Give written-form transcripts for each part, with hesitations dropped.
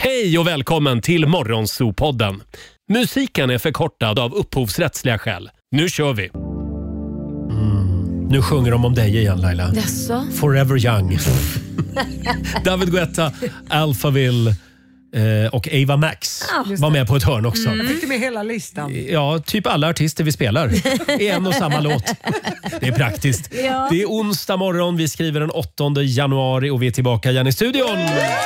Hej och välkommen till Morgonzoo-podden. Musiken är förkortad av upphovsrättsliga skäl. Nu kör vi! Nu sjunger de om dig igen, Laila. Jaså? Forever Young. David Guetta, Alphaville och Ava Max var med på ett hörn också. Fick du med hela listan? Ja, typ alla artister vi spelar i en och samma låt. Det är praktiskt. Ja. Det är onsdag morgon, vi skriver den 8 januari och vi är tillbaka igen i studion.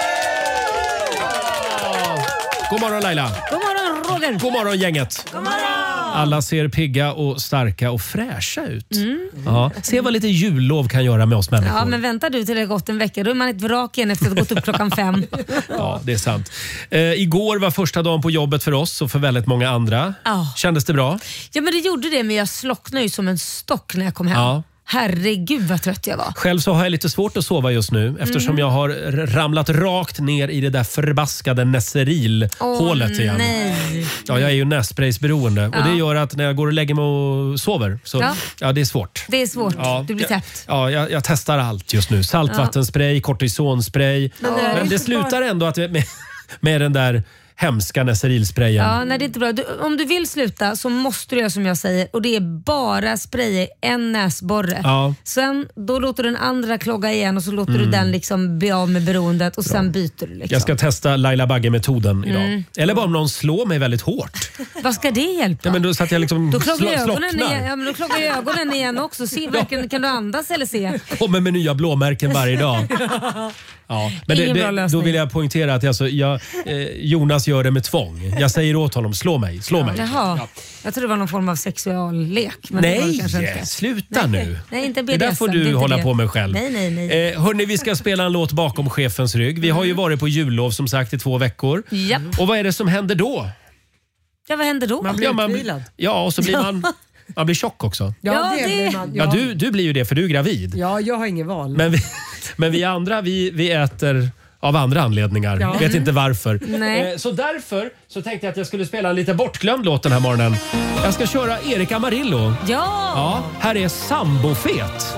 God morgon Laila. God morgon Roger. God morgon gänget. God morgon. Alla ser pigga och starka och fräscha ut. Ja. Se vad lite jullov kan göra med oss människor. Ja, men väntar du till det har gått en vecka, då är man ett vrak igen efter att ha gått upp 5:00. Ja, det är sant. Igår var första dagen på jobbet för oss och för väldigt många andra. Kändes det bra? Ja, men det gjorde det, men jag slocknade ju som en stock när jag kom hem. Ja. Herregud vad trött jag var. Själv så har jag lite svårt att sova just nu eftersom jag har ramlat rakt ner i det där förbaskade Neseril-hålet igen. Nej. Ja, jag är ju nässpraysberoende och det gör att när jag går och lägger mig och sover så det är svårt. Det är svårt, Ja, du blir täppt. Ja, jag testar allt just nu. Saltvattenspray, kortisonspray. Men det slutar ändå att med den där hemska Neserilsprayen. Ja, nej, det är inte bra. Om du vill sluta så måste du göra som jag säger, och det är bara spraya en näsborre. Ja. Sen då låter den andra klogga igen och så låter du den liksom bli av med beroendet och sen byter du liksom. Jag ska testa Laila Bagge-metoden idag. Eller bara om någon slår mig väldigt hårt. Vad ska det hjälpa? Ja, men då så att jag liksom Då kloggar ögonen slocknar. igen. Ja, men då kloggar ögonen igen också. Se, verkligen, kan du andas eller se? Kommer med nya blåmärken varje dag. Ja, men Ingen bra lösning. då vill jag poängtera att Jonas gör det med tvång. Jag säger åt honom, slå mig. Jaha. Jag tror det var någon form av sexuallek. Men det var det kanske inte. Sluta nu. Nej, inte det där får du hålla på med själv. Nej. Hörrni, vi ska spela en låt bakom chefens rygg. Vi har ju varit på jullov som sagt i 2 veckor. Japp. Och vad är det som händer då? Ja, vad händer då? Man blir utvilad. Ja, och så blir man blir tjock också. Ja, det det- blir man. Ja, du blir ju det för du är gravid. Ja, jag har ingen val. Men vi andra, vi äter av andra anledningar. Ja. Vet inte varför. Nej. Så därför så tänkte jag att jag skulle spela en lite bortglömd låt den här morgonen. Jag ska köra Erik Amarillo. Ja, här är Sambofet.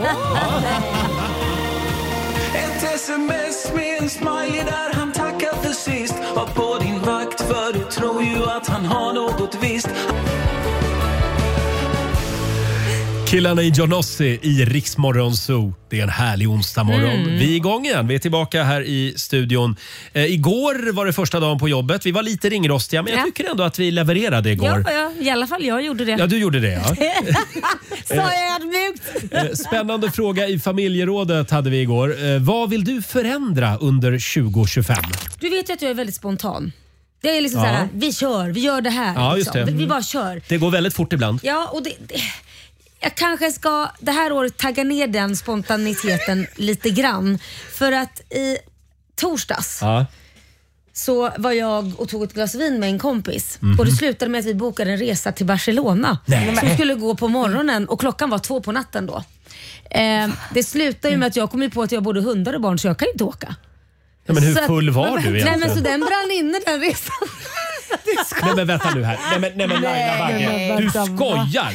Ett sms med en smiley där han tackar för sist. Var på din vakt för du tror ju att han har något visst. Killarna i Johnossi i Rix Morgonzoo. Det är en härlig onsdag morgon. Vi är igång igen. Vi är tillbaka här i studion. Igår var det första dagen på jobbet. Vi var lite ringrostiga, men jag tycker ändå att vi levererade igår. Ja, i alla fall jag gjorde det. Ja, du gjorde det, ja. Sa jag ödmjukt. Spännande fråga i familjerådet hade vi igår. Vad vill du förändra under 2025? Du vet ju att jag är väldigt spontan. Det är liksom så här, vi gör det här. Ja, just liksom. det. Vi bara kör. Det går väldigt fort ibland. Ja, och jag kanske ska det här året tagga ner den spontaniteten lite grann. För att i torsdags så var jag och tog ett glas vin med en kompis. Och det slutade med att vi bokade en resa till Barcelona. Som skulle gå på morgonen och klockan var 2 på natten då. Det slutade ju med att jag kom på att jag både hundar och barn, så jag kan inte åka. Ja, men hur Så att- full var du egentligen? Nej, men så den brann inne den resan. Nej men vänta nu här. Nej men Laila Bagge, du skojar!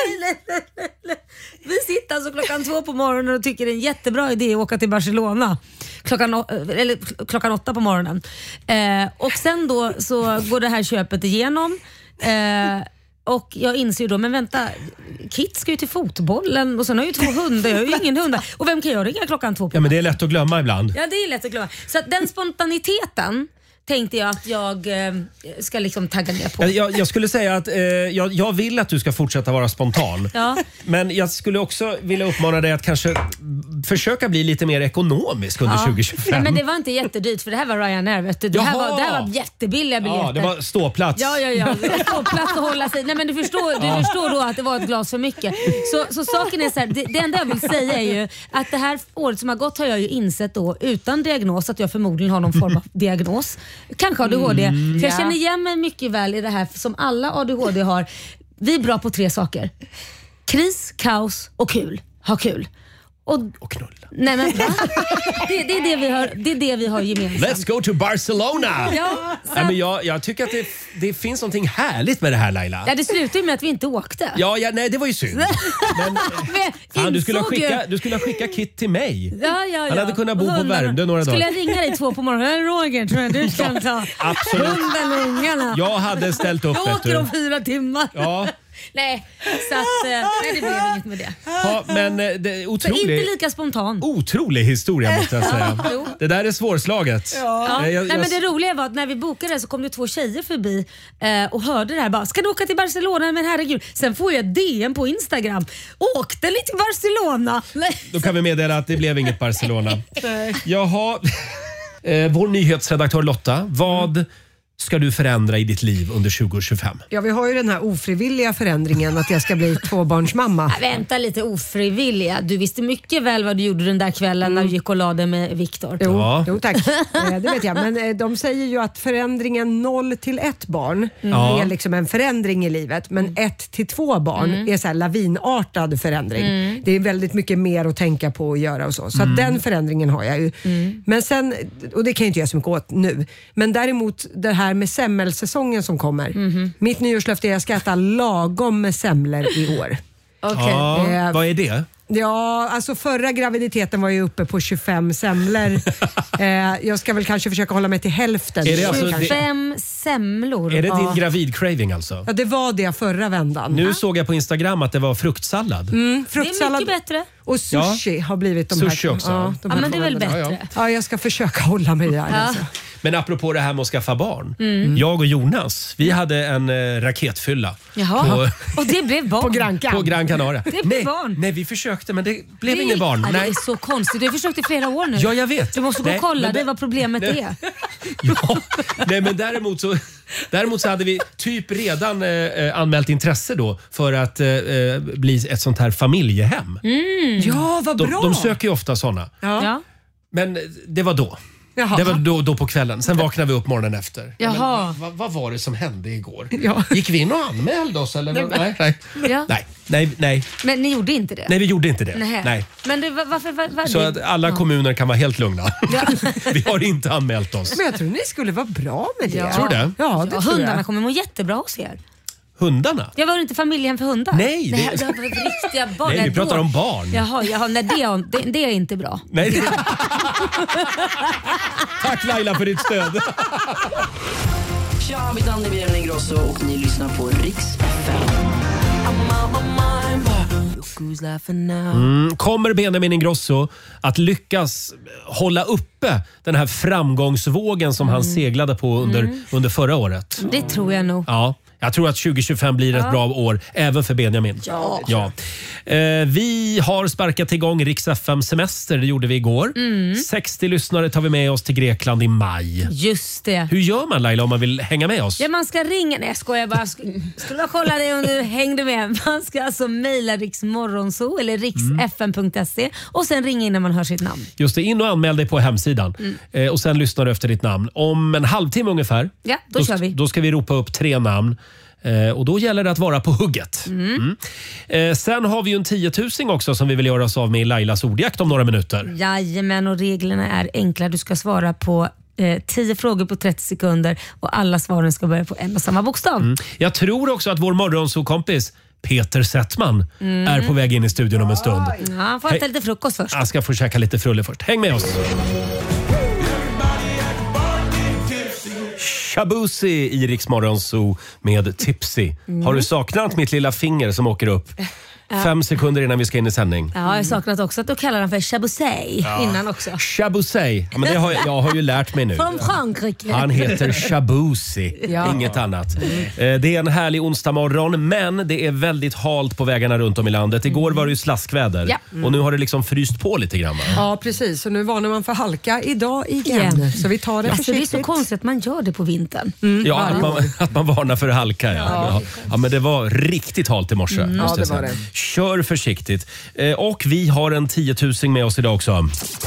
Vi sitter alltså klockan 2 på morgonen och tycker det är en jättebra idé att åka till Barcelona klockan 8 på morgonen. Och sen då så går det här köpet igenom. Och jag inser ju då, men vänta, Kit ska ju till fotbollen och sen har jag ju 2 hundar, jag har ju ingen hundar. Och vem kan jag ringa klockan 2 på? Ja men det är lätt att glömma ibland. Ja, det är lätt att glömma. Så att den spontaniteten tänkte jag att jag ska liksom tagga ner på. Jag skulle säga att jag vill att du ska fortsätta vara spontan. Ja. Men jag skulle också vilja uppmana dig att kanske försöka bli lite mer ekonomisk under 2025. Nej, men det var inte jättedyrt för det här var Ryanair, vet du. Det här var jättebilliga biljetter. Ja, det var ståplats. Ja. Ståplats och hålla sig. Nej, men du förstår då att det var ett glas för mycket. Så saken är så här, det enda jag vill säga är ju att det här året som har gått har jag ju insett då utan diagnos att jag förmodligen har någon form av diagnos. Kanske ADHD. För jag känner igen mig mycket väl i det här som alla ADHD har. Vi är bra på 3 saker. Kris, kaos och kul. Ha kul. Och knulla. Nej men va? Det är det vi har gemensamt. Let's go to Barcelona! Ja, Nej, men jag tycker att det finns någonting härligt med det här, Laila. Ja, det slutade ju med att vi inte åkte. Nej, det var ju synd. Men, fan, du skulle ha skickat Kit till mig. Ja. Han hade kunnat bo på Värmdö några dagar. Skulle jag ringa dig 2 på morgonen? Roger, tror jag du kan ta absolut. hunden och ungarna. Jag hade ställt upp. Jag åker om 4 timmar. Ja. Nej, så att, nej, det blev inget med det. Ja, men det är så inte lika spontan. Otrolig historia måste jag säga. Det där är svårslaget. Ja. Nej, men det roliga var att när vi bokade så kom det 2 tjejer förbi och hörde det här. Bara, ska du åka till Barcelona? Men herregud. Sen får jag DM på Instagram. Åkte ni till Barcelona? Då kan vi meddela att det blev inget Barcelona. Jaha. Vår nyhetsredaktör Lotta, vad ska du förändra i ditt liv under 2025? Ja, vi har ju den här ofrivilliga förändringen att jag ska bli 2-barnsmamma. Vänta lite, ofrivilliga. Du visste mycket väl vad du gjorde den där kvällen när du gick och lade med Viktor. Jo, tack. Det vet jag. Men de säger ju att förändringen 0 till 1 barn är liksom en förändring i livet. Men 1 till 2 barn är så här lavinartad förändring. Det är väldigt mycket mer att tänka på och göra och så. Så att den förändringen har jag ju. Men sen, och det kan jag inte göra så mycket åt nu. Men däremot det här med semmelsäsongen som kommer. Mitt nyårslöfte är att jag ska äta lagom med semlor i år. Okay. Vad är det? Ja, alltså förra graviditeten var ju uppe på 25 semlor. Jag ska väl kanske försöka hålla mig till hälften. Är det alltså 25 semlor? Är det din gravid-craving alltså? Ja, det var det förra vändan. Nu såg jag på Instagram att det var fruktsallad. Fruktsallad. Det är mycket bättre. Och sushi har blivit de sushi här. också. Ja, men det är väl bättre. Ja, jag ska försöka hålla mig där. Alltså. Men apropå det här med att skaffa barn. Jag och Jonas, vi hade en raketfylla. Jaha. Och det blev barn. På Gran Canaria. Det blev barn. Nej, vi försökte men det blev inget barn. Det är så konstigt. Du har försökt i flera år nu. Ja, jag vet. Du måste gå och kolla vad problemet är. Ja, nej men däremot så hade vi typ redan anmält intresse då för att bli ett sånt här familjehem. Ja, vad bra. De söker ju ofta såna. Ja. Men det var då. Jaha. Det var då på kvällen. Sen vaknade vi upp morgonen efter. Jaha. Men, vad var det som hände igår? Ja. Gick vi in och anmälde oss? Eller? Nej. Ja. Nej. Men ni gjorde inte det? Nej, vi gjorde inte det. Nej. Men det, varför så att alla kommuner kan vara helt lugna. Ja. Vi har inte anmält oss. Men jag tror ni skulle vara bra med det. Ja. Tror det? Ja, det tror hundarna jag. kommer må jättebra hos er. Hundarna? Jag var inte familjehem för hundar. Nej, det var riktiga barn. Nej, vi pratar om barn. Jaha, det är inte bra. Nej. Tack Laila för ditt stöd. Tja, mitt namn är Benjamin Ingrosso och ni lyssnar på Rix FM. Kommer Benjamin Ingrosso att lyckas hålla uppe den här framgångsvågen som han seglade på under förra året? Det tror jag nog. Ja. Jag tror att 2025 blir ett bra år även för Benjamin. Ja. Vi har sparkat igång Rix FM semester, det gjorde vi igår. 60 lyssnare tar vi med oss till Grekland i maj. Just det. Hur gör man Laila om man vill hänga med oss? Ja, man ska ringa. Nej, jag skojar bara. Skulle jag kolla det om du hängde med. Man ska alltså mejla riksmorgonso eller riksfm.se och sen ringa in när man hör sitt namn. Just det, in och anmäl dig på hemsidan. Och sen lyssnar du efter ditt namn. Om en halvtimme ungefär. Ja, då kör vi. Då ska vi ropa upp 3 namn. Och då gäller det att vara på hugget. Sen har vi ju en 10 000 också som vi vill göra oss av med i Lailas ordjakt om några minuter. Jajamän, och reglerna är enkla. Du ska svara på 10 frågor på 30 sekunder och alla svaren ska börja på en och samma bokstav. Jag tror också att vår morgonsokompis Peter Settman är på väg in i studion om en stund. Ja, han får äta lite frukost först. Jag ska få käka lite frulle först. Häng med oss! Shabuzi i Rix Morgon Zoo med Tipsy. Har du saknat mitt lilla finger som åker upp? 5 sekunder innan vi ska in i sändning. Ja, jag har saknat också att du kallar han för Chabusey innan också. Chabusey. Ja, men jag har ju lärt mig nu. Från Frankrike. Han heter Shabuzi, inget annat. Det är en härlig onsdag morgon, men det är väldigt halt på vägarna runt om i landet. Igår var det ju slaskväder och nu har det liksom fryst på lite grann. Va? Ja, precis. Och nu varnar man för halka idag igen. Så vi tar det alltså, försiktigt. det är så konstigt att man gör det på vintern. Ja, att man varnar för halka. Ja, men det var riktigt halt i morse. Måste jag säga. Kör försiktigt. Och vi har en 10 000 med oss idag också.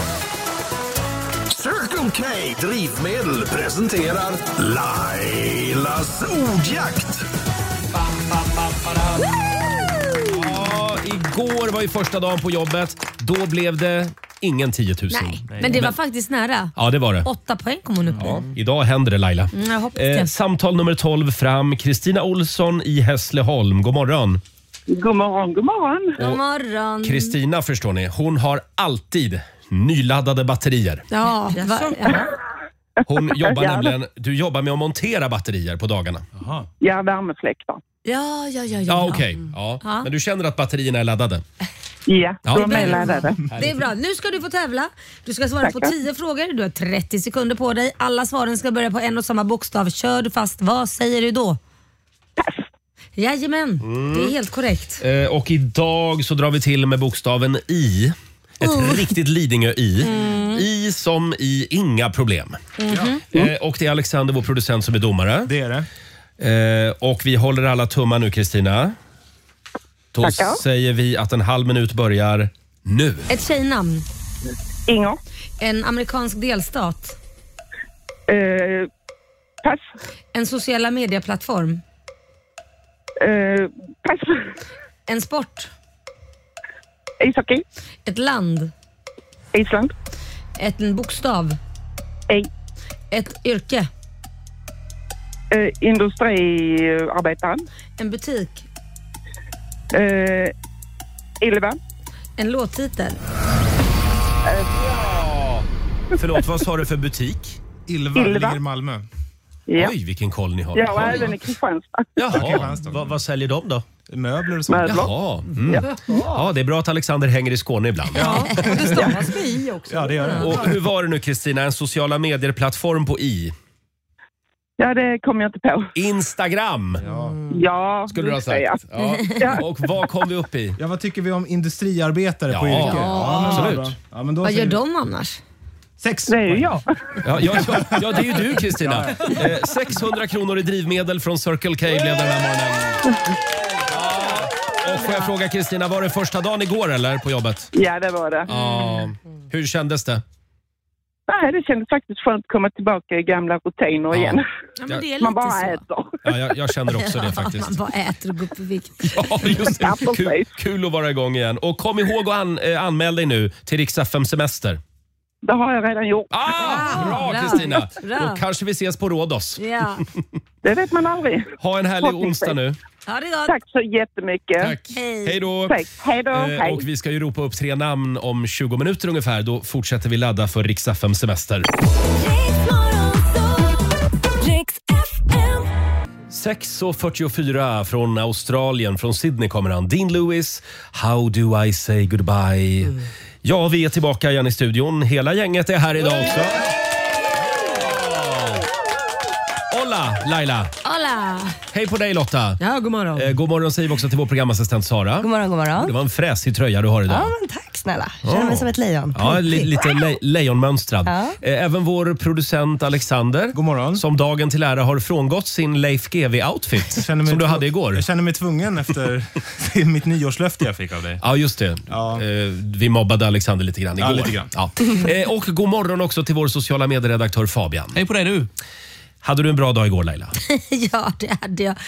Circle K Drivmedel presenterar Lailas ordjakt. Ja, igår var ju första dagen på jobbet. Då blev det ingen 10 000. Nej, men det var faktiskt nära. Ja, det var det. 8 poäng kom hon upp i. Ja, idag händer det, Laila. Jag hoppas det. Samtal nummer 12 fram. Kristina Olsson i Hässleholm. God morgon. God morgon, god morgon. God morgon. Kristina, förstår ni, hon har alltid nyladdade batterier. Ja, Hon jobbar nämligen, du jobbar med att montera batterier på dagarna. Aha. Ja, värmefläktar. Ja, okej. Ja. Men du känner att batterierna är laddade? Ja, de är laddade. Det är bra. Nu ska du få tävla. Du ska svara på 10 frågor. Du har 30 sekunder på dig. Alla svaren ska börja på en och samma bokstav. Kör du fast, vad säger du då? Pass. Jajamän, det är helt korrekt. Och idag så drar vi till med bokstaven I. Ett riktigt Lidingö-I. I som i inga problem. Och det är Alexander, vår producent, som är domare. Det är det. Och vi håller alla tummar nu, Kristina. Då säger vi att en halv minut börjar nu. Ett tjejnamn. Inger. En amerikansk delstat. Pass. En sociala medieplattform. Pass. En sport. Ishockey. Ett land. Island. En bokstav. E. Ett yrke. Industriarbetaren. En butik. Ilva. En låttitel. Förlåt, vad sa du för butik? Ilva ligger i Malmö. Ja. Oj, vilken koll ni har. Ja, och även i Kristianstad. Jaha, vad säljer de då? Möbler och sånt. Jaha. Ja, det är bra att Alexander hänger i Skåne ibland. Ja, det stavas med I också. Ja, det gör det. Och hur var det nu, Kristina? En sociala medier-plattform på I? Ja, det kommer jag inte på. Instagram! Ja, skulle du ha sagt. Ja. Och vad kom vi upp i? Ja, vad tycker vi om industriarbetare på yrke? Ja, absolut. Ja, men då vad gör de annars? 6. Det är ju jag. Ja, det är ju du, Kristina. 600 kronor i drivmedel från Circle K blev den här morgonen. Och får jag fråga, Kristina, var det första dagen igår eller på jobbet? Ja, det var det. Ja. Hur kändes det? Nej, det kändes faktiskt skönt att komma tillbaka i gamla rutiner igen. Ja, men det är lite man bara så. äter. Ja, jag känner också det faktiskt. Man bara äter och går upp i vikt. Ja, just det. Kul att vara igång igen. Och kom ihåg att anmäla dig nu till Rix FM semester. Det har jag redan gjort. Bra, Kristina. Då kanske vi ses på Rhodos. Ja. Det vet man aldrig. Ha en härlig onsdag nu. Ja, det är gott. Tack så jättemycket. Tack. Hej då. Hej då. Hej. Och vi ska ju ropa upp 3 namn om 20 minuter ungefär. Då fortsätter vi ladda för Rix FM semester. 6:44 från Australien, från Sydney kommer han. Dean Lewis, How do I say goodbye? Ja, vi är tillbaka igen i studion. Hela gänget är här idag också. Hola, Laila. Hola. Hej på dig, Lotta. Ja, god morgon. God morgon säger vi också till vår programassistent Sara. God morgon, god morgon. Det var en fräsig tröja du har idag. Ja, men tack snälla. Känner mig som ett lejon. Ja, lite lejonmönstrad. Även vår producent Alexander, God morgon. som dagen till ära har frångått sin Leif GW-outfit som du hade igår. Jag känner mig tvungen efter mitt nyårslöfte jag fick av dig. Ja, just det. Ja. Vi mobbade Alexander lite grann igår. Ja, lite grann. Ja. Och god morgon också till vår sociala medieredaktör Fabian. Hej på dig du. Hade du en bra dag igår, Laila? Ja, det hade jag.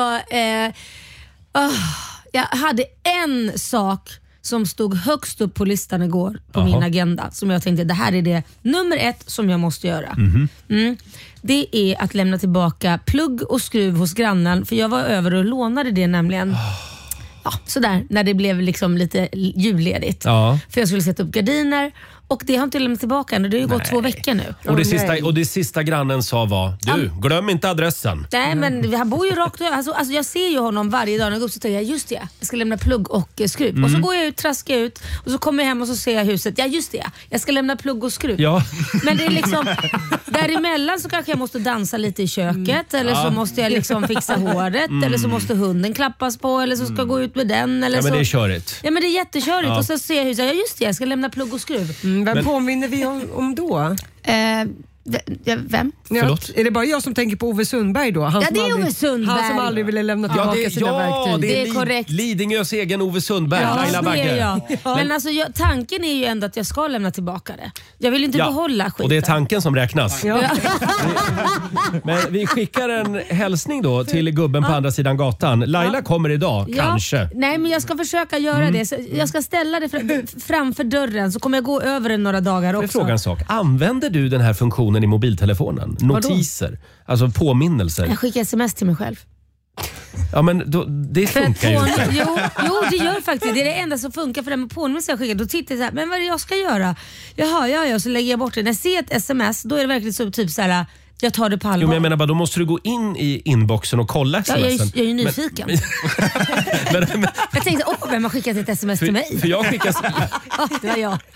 Jag hade en sak som stod högst upp på listan igår på min agenda, som jag tänkte, det här är det nummer 1 som jag måste göra. Det är att lämna tillbaka plugg och skruv hos grannen, för jag var över och lånade det nämligen. Ja, sådär, när det blev liksom lite julledigt. För jag skulle sätta upp gardiner. Och det har inte lämnat tillbaka ännu. Det har ju gått 2 veckor nu. Och det sista grannen sa var, du, glöm inte adressen. Nej, men han bor ju rakt över. Alltså, jag ser ju honom varje dag när jag går upp, så tänker jag, just det, jag ska lämna plugg och skruv. Och så går jag ut, traskar ut och så kommer jag hem och så ser jag huset. Ja, just det, jag ska lämna plugg och skruv. Ja. Men det är liksom, däremellan så kanske jag måste dansa lite i köket. Eller så måste jag liksom fixa håret. Eller så måste hunden klappas på. Eller så ska jag gå ut med den. Eller Ja, men så. det är körigt. Ja, men det är jättekörigt. Och så ser jag huset. Ja, just det, jag ska lämna plugg och skruv. Vem påminner vi om då? Vem? Förlåt? Är det bara jag som tänker på Ove Sundberg då? Han det är Ove Sundberg. Han som aldrig ville lämna tillbaka sina verktyg. Det är korrekt. Lidingös egen Ove Sundberg, Laila Bagge. Ja. Men alltså, tanken är ju ändå att jag ska lämna tillbaka det. Jag vill inte behålla skiten. Och det är tanken som räknas. Ja. Men vi skickar en hälsning då till gubben på andra sidan gatan. Laila kommer idag, kanske. Nej, men jag ska försöka göra det. Så jag ska ställa det framför dörren, så kommer jag gå över den några dagar också. Jag frågar en sak. Använder du den här funktionen i mobiltelefonen? Notiser, alltså påminnelser. Jag skickar sms till mig själv. Ja, men det funkar ju inte. Jo, det gör faktiskt. Det är det enda som funkar, för den påminnelsen jag skickar. Då tittar jag så här, men vad är det jag ska göra? Jaha, så lägger jag bort det. När jag ser ett sms, då är det verkligen så typ så här, jag tar det på allvar. Jo, men jag menar bara, då måste du gå in i inboxen och kolla sms'en. Jag är ju nyfiken. Men jag tänkte, vem har skickat ett sms till mig? För jag skickar... det var jag.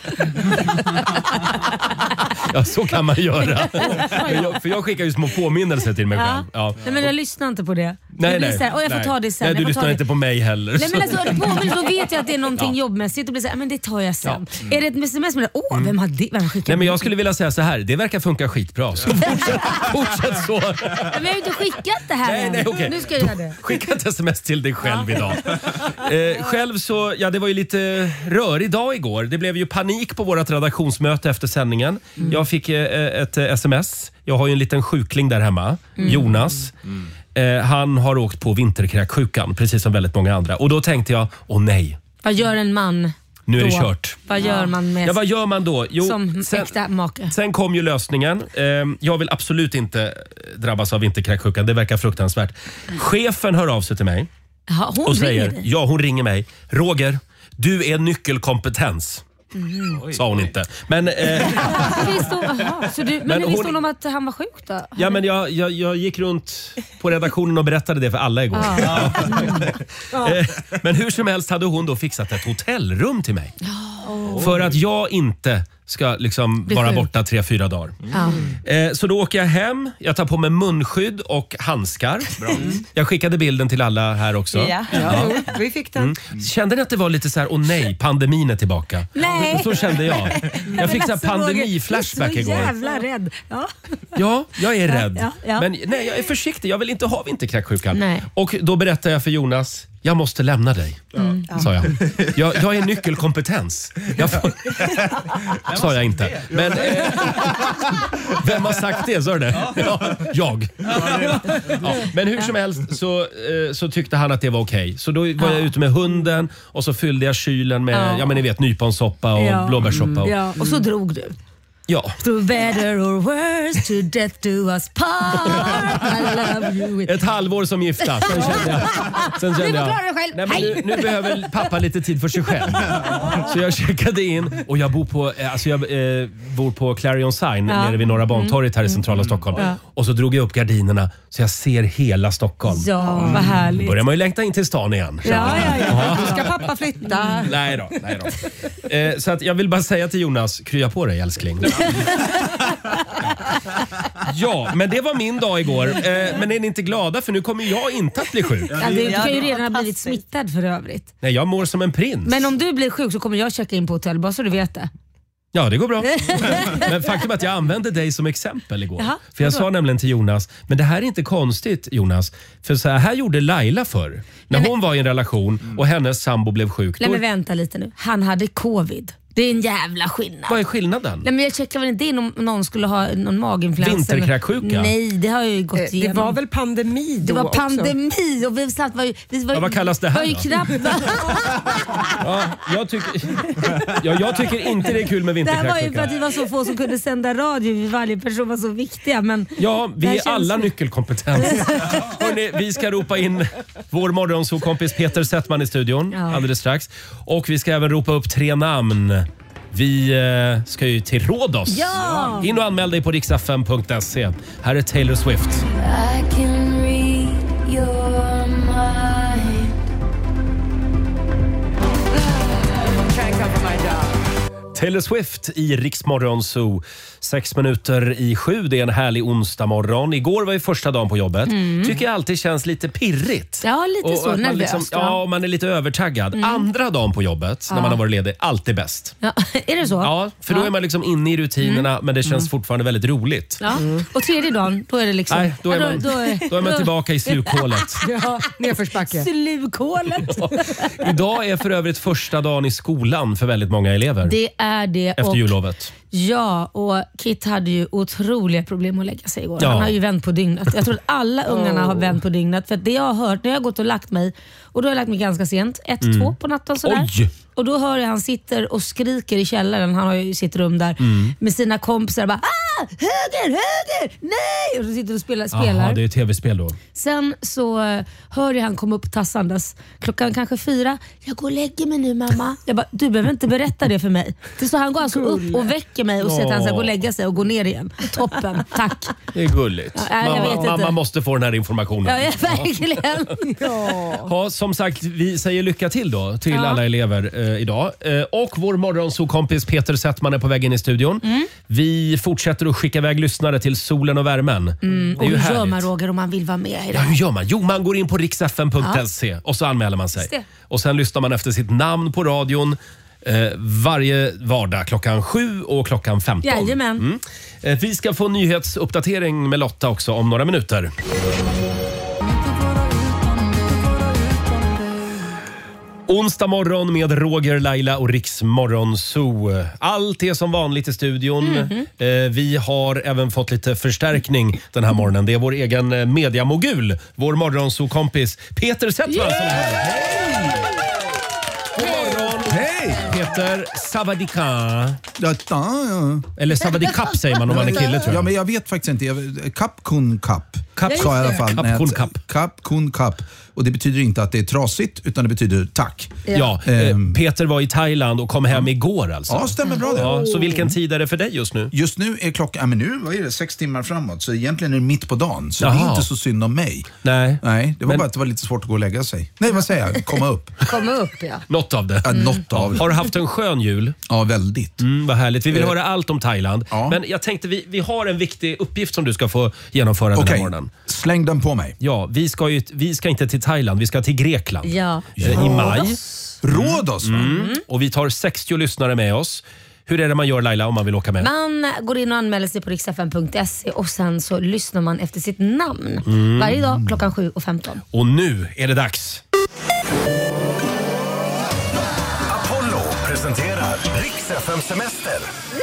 Ja, så kan man göra. För jag skickar ju små påminnelser till mig själv. Ja. Nej, men jag lyssnar inte på det. Nej. Jag får ta det sen. Nej, du lyssnar inte på mig heller. Nej, men alltså, då vet jag att det är någonting jobbmässigt och blir så här, men det tar jag sen. Är det ett sms med det? Vem har skickat? Nej, men jag skulle vilja säga så här, det verkar funka skitbra. Så fortsätt så. Men jag har ju inte skickat det här. Nej, okej. Nu ska jag göra det. Skicka ett sms till dig själv idag. Själv så, det var ju lite rörig dag igår. Det blev ju panik på vårt redaktionsmöte efter sändningen. Jag fick ett sms. Jag har ju en liten sjukling där hemma, Jonas. Han har åkt på vinterkräksjukan, precis som väldigt många andra. Och då tänkte jag, nej. Vad gör en man? Nu är det kört. Vad gör man med vad gör man då? som äkta make? Sen kom ju lösningen. Jag vill absolut inte drabbas av vinterkräksjukan. Det verkar fruktansvärt. Chefen hör av sig till mig. Hon säger, hon ringer mig. Roger, du är nyckelkompetens. Sa hon inte. Men, hur visste hon om att han var sjuk då? Ja, men jag gick runt på redaktionen och berättade det för alla igår. Men hur som helst hade hon då fixat ett hotellrum till mig. För att jag inte ska liksom vara borta 3-4 dagar. Så då åker jag hem, jag tar på mig munskydd och handskar. Jag skickade bilden till alla här också. Ja. Vi fick den. Kände ni att det var lite så här, nej, pandemin är tillbaka? Nej. Så kände jag. Jag fick så här pandemi-flashback igår. Jag är så jävla rädd. Ja, jag är rädd. Ja. Men nej, jag är försiktig. Jag vill inte ha vinterkräksjukan. Och då berättade jag för Jonas, jag måste lämna dig, sa jag. Jag är nyckelkompetens. Sa jag inte. Men vem har sagt det? Sa du det? Jag. Men hur som helst så tyckte han att det var okej. Så då var jag ute med hunden och så fyllde jag kylen med ni vet, nyponsoppa och blåbärssoppa. Och så drog du. Ja. To better or worse, to death do us part. I love you. Ett halvår som gifta. Sen kände jag nej, men nu behöver pappa lite tid för sig själv. Så jag checkade in och jag bor på Clarion Sign nere vid Norra Bantorget här i centrala Stockholm. Och så drog jag upp gardinerna så jag ser hela Stockholm. Ja, vad härligt. Då börjar man ju längta in till stan igen. Ja. Nu ska pappa flytta. Nej då. Så att jag vill bara säga till Jonas, krya på dig älskling. Ja, men det var min dag igår. Men är ni inte glada? För nu kommer jag inte att bli sjuk. Du kan ju redan ha blivit smittad för övrigt. Nej, jag mår som en prins. Men om du blir sjuk så kommer jag checka in på hotell, bara så du vet det. Ja, det går bra. Men faktum är att jag använde dig som exempel igår. Jaha, för jag sa nämligen till Jonas, men det här är inte konstigt Jonas. För så här gjorde Laila förr. När hon var i en relation och hennes sambo blev sjuk. Nej, men vänta lite nu. Han hade covid. Det är en jävla skillnad. Vad är skillnaden? Nej, men jag checkar väl inte in om någon skulle ha någon maginfluensa. Vinterkräksjuka? Nej, det har jag ju gått igenom. Det var väl pandemi då? Det var också. pandemi och vi satt vad kallas det här var ju knappt. jag tycker inte det är kul med vinterkräksjuka. Det här var ju för att det var så få som kunde sända radio. Varje person var så viktiga. Men ja, vi är alla nyckelkompetens. Hörrni, vi ska ropa in vår morgonsåkompis Peter Settman i studion alldeles strax. Och vi ska även ropa upp 3 namn. Vi ska ju till Rhodos. Ja! In och anmäl dig på riksfm.se. Här är Taylor Swift. I can read your mind. Taylor Swift i Rix Morgon Zoo. 6:06. Det är en härlig onsdag morgon. Igår var ju första dagen på jobbet. Tycker jag alltid känns lite pirrigt. Ja, lite så nervöst. Ja, man är lite övertaggad. Andra dagen på jobbet, när man har varit ledig, alltid bäst. Ja, är det så? Ja, för då är man liksom inne i rutinerna, men det känns fortfarande väldigt roligt. Ja. Och tredje dagen, då är det liksom... Nej, då är man tillbaka i slukhålet. Ja, nedförsbacke. Slukhålet. Ja. Idag är för övrigt första dagen i skolan för väldigt många elever. Det är det. Efter jullovet. Ja, och Kit hade ju otroliga problem att lägga sig igår. Ja. Han har ju vänt på dygnet. Jag tror att alla ungarna har vänt på dygnet. För att det jag har hört, när jag har gått och lagt mig, och då har jag lagt mig ganska sent, 1-2 på natten sådär. Oj! Och då hör jag han sitter och skriker i källaren, han har ju sitt rum där, med sina kompisar bara höger, nej! Och så sitter och spelar. Jaha, det är tv-spel då. Sen så hör jag han komma upp tassandes klockan kanske 4. Jag går och lägger mig nu, mamma. Jag bara, du behöver inte berätta det för mig. Så han går alltså upp och väcker mig och säger att han ska gå och lägga sig och gå ner igen. Toppen, tack. Det är gulligt. Ja, mamma måste få den här informationen. Ja, verkligen. Ja, som sagt, vi säger lycka till då till alla elever idag. Och vår morgonsokompis Peter Settman är på väg in i studion. Vi fortsätter att skicka iväg lyssnare till solen och värmen. Det är och ju hur härligt. gör man, Roger, om man vill vara med i det Ja, här? hur gör man? Jo, man går in på riksfm.se och så anmäler man sig. Och sen lyssnar man efter sitt namn på radion varje vardag klockan 7 och klockan 15. Jajamän. Vi ska få nyhetsuppdatering med Lotta också om några minuter. Onsdag morgon med Roger, Laila och Rix Morgon Zoo. Allt är som vanligt i studion. Vi har även fått lite förstärkning den här morgonen. Det är vår egen mediamogul, vår morgonzoo-kompis Peter Settman som är här. Hej! God morgon! Hej! Peter Savadika. Ja. Eller Savadikap säger man om man är kille, tror jag. Ja, men jag vet faktiskt inte. Kapp kun kapp. Sa jag i alla fall. Kapp kun kapp. Kapp kun kapp. Och det betyder inte att det är trasigt, utan det betyder tack. Ja, Peter var i Thailand och kom hem igår alltså. Ja, stämmer bra det. Ja, så vilken tid är det för dig just nu? Just nu är klockan, men nu, vad är det, 6 timmar framåt. Så egentligen är det mitt på dagen. Så det är inte så synd om mig. Nej, det var bara att det var lite svårt att gå och lägga sig. Nej, vad säger jag? Komma upp. Komma upp, ja. Något av det. Ja, något av det. Har du haft en skön jul? Ja, väldigt. Vad härligt. Vi vill höra allt om Thailand. Ja. Men jag tänkte, vi har en viktig uppgift som du ska få genomföra den här morgonen. Släng den på mig. Ja, vi ska inte till Thailand, vi ska till Grekland. Ja. I maj. Rhodos, va? Och vi tar 60 lyssnare med oss. Hur är det man gör, Laila, om man vill åka med? Man går in och anmäler sig på riksfm.se och sen så lyssnar man efter sitt namn. Varje dag klockan 7 och 15. Och nu är det dags. Apollo presenterar Rix FM Semester.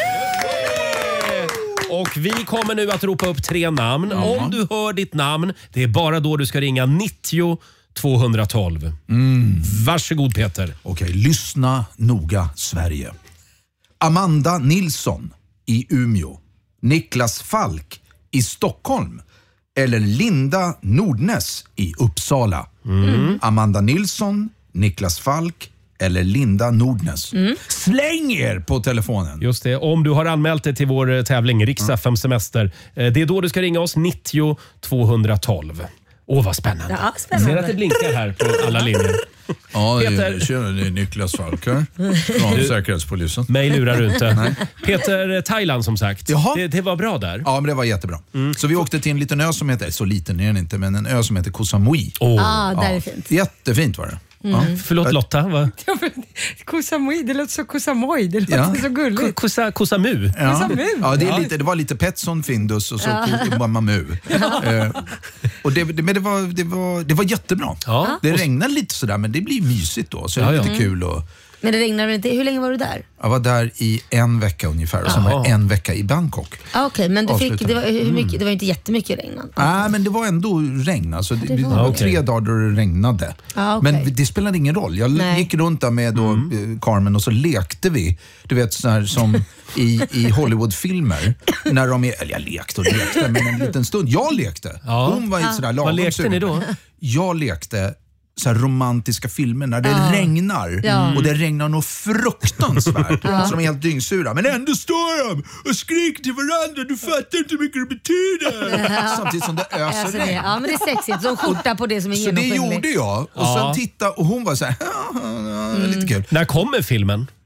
Och vi kommer nu att ropa upp 3 namn. Om du hör ditt namn, det är bara då du ska ringa 90 212. Varsågod, Peter. Okej, lyssna noga, Sverige. Amanda Nilsson i Umeå. Niklas Falk i Stockholm. Eller Linda Nordnäs i Uppsala. Amanda Nilsson, Niklas Falk eller Linda Nordnäs. Släng er på telefonen. Just det. Om du har anmält dig till vår tävling Rix FM Semester, det är då du ska ringa oss 90 212. Vad spännande. Ja, spännande. Ser att det blinkar här på alla linjer. Ja, Peter. det är Niklas Falk här från Säkerhetspolisen. Mig lurar du inte. Peter, Thailand som sagt. Det var bra där. Ja, men det var jättebra. Så vi åkte till en liten ö som heter, så liten är den inte, men en ö som heter Koh Samui. Där är fint. Jättefint var det. Förlåt Lotta, va? Koh Samui, det låter så Koh Samui, det låter så gulligt. Koh Samu. Ja, det var lite Petson, Findus och så Mamu. Och det var jättebra. Ja. Det regnade lite sådär, men det blir mysigt då. Så det är lite kul. Men det regnar väl inte? Hur länge var du där? Jag var där i 1 vecka ungefär och sen var jag 1 vecka i Bangkok. Okej, men det var inte jättemycket regn? Nej, men det var ändå regn. Alltså, det var 3 dagar då det regnade. Men det spelade ingen roll. Jag gick runt där med Carmen och så lekte vi. Du vet, så här som i Hollywoodfilmer. När de eller jag lekte och lekte, men en liten stund. Jag lekte. Hon var sådär lagom. Vad lekte ni då? Jag lekte så här romantiska filmer när det regnar och det regnar något fruktansvärt så de är helt dyngsura, men ändå står de och skriker till varandra, du fattar inte hur mycket det betyder samtidigt som det öser regn. Ja, men det är sexigt, så skjorta på det som är så genomskinligt. det gjorde jag och sen titta och hon var så här lite kul. När kommer filmen?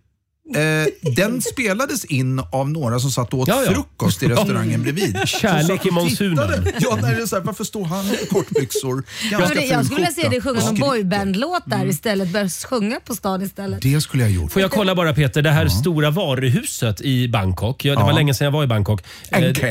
Den spelades in av några som satt och åt frukost i restaurangen bredvid. Kärlek i monsunen. Ja, när det är så här, varför står han i kortbyxor? Jag skulle vilja se dig sjunga en boybandlåt där istället. Börja sjunga på stan istället. Det skulle jag gjort. Får jag kolla bara Peter, det här stora varuhuset i Bangkok. Det var länge sedan jag var i Bangkok. NK?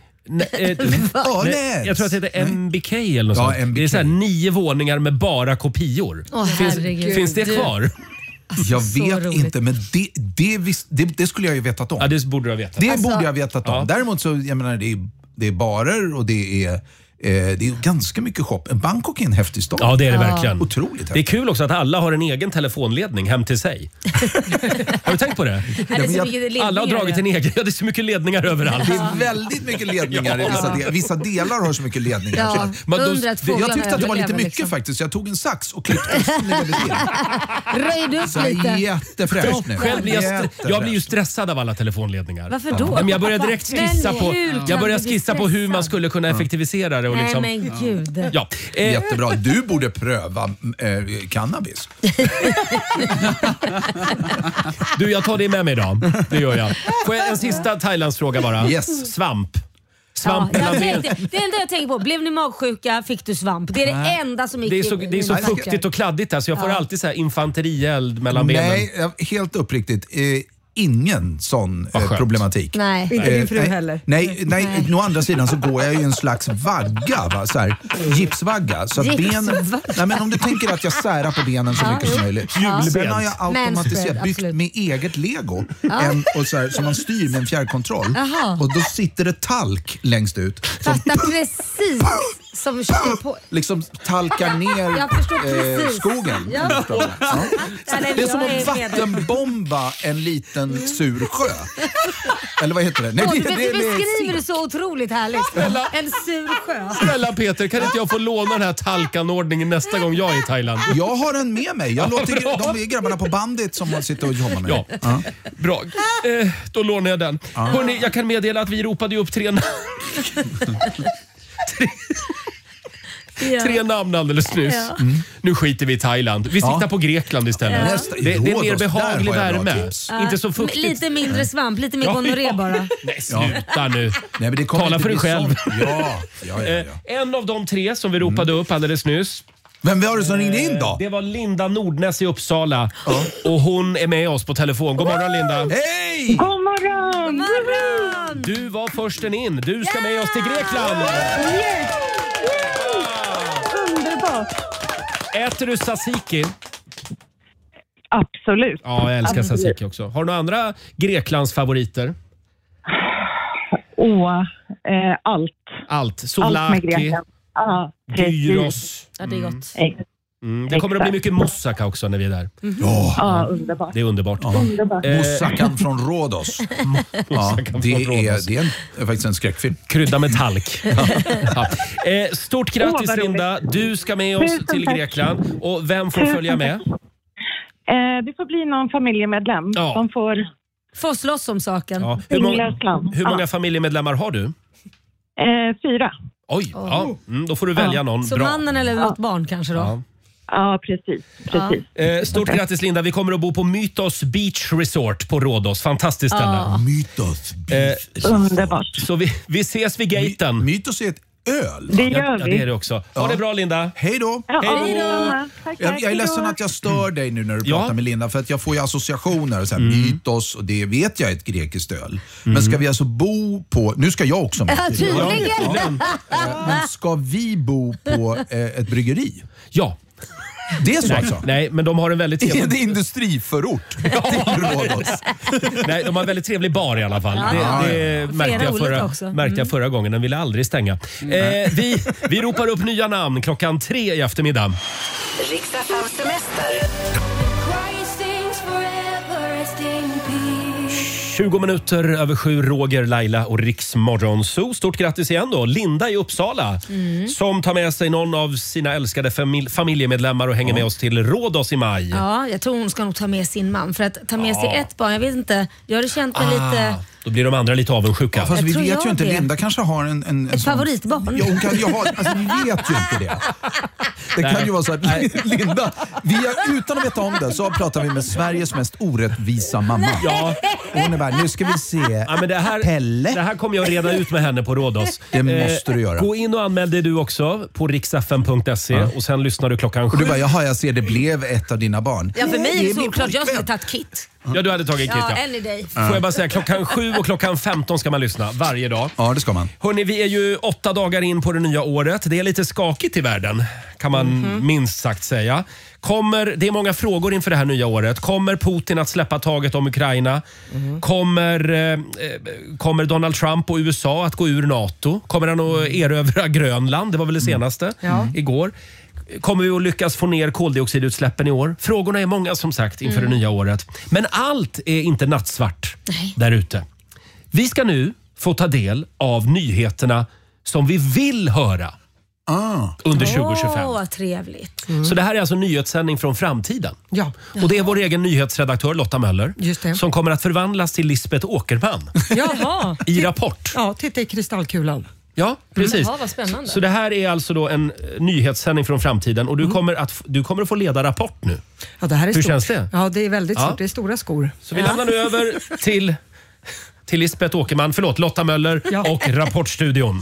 Jag tror att det heter MBK eller något sånt. MBK. Det är så här 9 våningar med bara kopior. Finns det kvar? Alltså, jag vet roligt. Inte, men det skulle jag ju vetat om. Ja, det borde du ha vetat. Det borde jag vetat om. Ja. Däremot så, jag menar, det är barer och det är ganska mycket shop. Bangkok är en häftig stad. Ja, det är det verkligen. Otroligt häftigt. Det är kul också att alla har en egen telefonledning hem till sig. Har du tänkt på det? Alla har dragit en egen. Ja, det är så mycket ledningar överallt. Det är väldigt mycket ledningar i vissa delar. Vissa delar har så mycket ledningar. Ja, jag tyckte att det var lite mycket faktiskt. Jag tog en sax och klippte röjde upp lite. Jättefräscht nu. Jag blir ju stressad av alla telefonledningar. Varför då? Men jag började direkt skissa på hur man skulle kunna effektivisera det. Och liksom. Nej men gud. Ja. Jättebra. Du borde pröva cannabis. Du, jag tar det med mig idag. Det gör jag. Får jag en sista Thailandsfråga bara? Yes. Svamp. Det enda jag tänker på, blev ni magsjuka, fick du svamp? Det är det enda som gick. Det är så fuktigt och kladdigt där så jag får alltid så här infanterield mellan benen. Nej, helt uppriktigt. Ingen sån problematik. Nej. Inte din fru heller. Nej. Å andra sidan så går jag ju en slags vagga, va? Så här, gipsvagga. Så att benen, nej, men om du tänker att jag särar på benen så mycket som möjligt. Sen har jag automatiserat byggt med eget Lego. Och så här, som man styr med en fjärrkontroll. Och då sitter det talk längst ut. Fattar precis. Som på. Liksom talkar ner skogen. Ja. Det är som att vattenbomba en liten sur sjö. Eller vad heter det? Nej, du beskriver det så otroligt härligt. En sur sjö. Snälla Peter, kan inte jag få låna den här talkanordningen nästa gång jag är i Thailand? Jag har den med mig. Jag låter de grabbarna på bandet som man sitter och jobbar med. Ja. Bra. Då lånar jag den. Hörrni, jag kan meddela att vi ropade upp 3 namn alldeles nyss. Nu skiter vi i Thailand. Vi siktar på Grekland istället. Det är mer behaglig värme. Inte så fuktigt. Lite mindre svamp, lite mer gonorré bara. Nej, sluta nu. Nej, men tala för dig själv. Ja. En av de 3 som vi ropade upp alldeles nyss. Vem var det som ringde in då? Det var Linda Nordnäs i Uppsala. Och hon är med oss på telefon. God morgon Linda. Hej! God morgon! Du var försten in. Du ska med oss till Grekland. Underbart. Äter du tzatziki? Absolut. Ja, jag älskar tzatziki också. Har du några andra Greklands favoriter? Allt. Allt. Souvlaki, gyros. Ja, det är gott. Det kommer att bli mycket moussaka också när vi är där. Ja, underbart. Det är underbart. Moussakan från Rhodos. Det är faktiskt en skräckfilm. Krydda med talk. Stort grattis Linda. Du ska med oss till Grekland. Och vem får följa med? Det får bli någon familjemedlem. De får slåss om saken. Hur många familjemedlemmar har du? 4. Oj, då får du välja någon så bra. Så mannen eller något barn kanske då? Ja, precis. Stort grattis Linda. Vi kommer att bo på Mytos Beach Resort på Rhodos. Fantastiskt ställe. Mytos Beach. Underbart. Så vi ses vid gaten. Mytos är ett öl. Det gör vi. Ja, det är det också. Ha det bra Linda. Hej då. Jag är ledsen att jag stör dig nu när du pratar med Linda, för att jag får ju associationer. Så här, Mytos, och det vet jag är ett grekiskt öl. Men ska vi alltså bo på... Nu ska jag också med. Men ska vi bo på ett bryggeri? Ja. Det är så alltså? Nej, men de har en väldigt trevlig... Det är industriförort. Nej, de har en väldigt trevlig bar i alla fall. Det märkte jag förra gången. Den ville aldrig stänga. Vi ropar upp nya namn 3:00 i eftermiddag. Rix FM Semester. 20 minuter över 7, Roger, Laila och Rix Morgonzoo. Stort grattis igen då. Linda i Uppsala som tar med sig någon av sina älskade familjemedlemmar och hänger med oss till Rhodos i maj. Ja, jag tror hon ska nog ta med sin man. För att ta med sig ett barn, jag vet inte. Jag har känt mig lite... Då blir de andra lite avundsjuka. Ja, fast vi vet ju inte, Linda kanske har en ett favoritbarn. Ja, hon kan ju ha, alltså vi vet ju inte det. Det kan ju vara så att Linda, utan att veta om det, så pratar vi med Sveriges mest orättvisa mamma. Ja. Hon är bara, nu ska vi se. Men Pelle. Det här kommer jag reda ut med henne på Rhodos. Det måste du göra. Gå in och anmäl dig du också på riksfm.se och sen lyssnar du klockan 7. Och du bara, jaha, jag ser det blev ett av dina barn. Ja, för mig är det såklart. Jag skulle tagit Kit. Ja, du hade tagit Kit, ja. Any day. Får jag bara säga, klockan 7 och klockan 15 ska man lyssna varje dag. Ja, det ska man. Hörrni, vi är ju 8 dagar in på det nya året. Det är lite skakigt i världen, kan man minst sagt säga. Det är många frågor inför det här nya året. Kommer Putin att släppa taget om Ukraina? Kommer Donald Trump och USA att gå ur NATO? Kommer han att erövra Grönland? Det var väl det senaste igår. Kommer vi att lyckas få ner koldioxidutsläppen i år? Frågorna är många som sagt inför det nya året. Men allt är inte nattsvart där ute. Vi ska nu få ta del av nyheterna som vi vill höra under 2025. Vad trevligt. Så det här är alltså nyhetssändning från framtiden. Ja. Och det är vår egen nyhetsredaktör Lotta Möller som kommer att förvandlas till Lisbeth Åkerman. Jaha. I Rapport. Ja, titta i kristallkulan. Ja, precis. Vad spännande. Så det här är alltså då en nyhetssändning från framtiden och du kommer att få leda Rapport nu. Ja, det här är Hur stort. känns det? Ja, det är väldigt stort. Det är stora skor. Så vi lämnar nu över till Lisbeth Åkerman, Lotta Möller och Rapportstudion.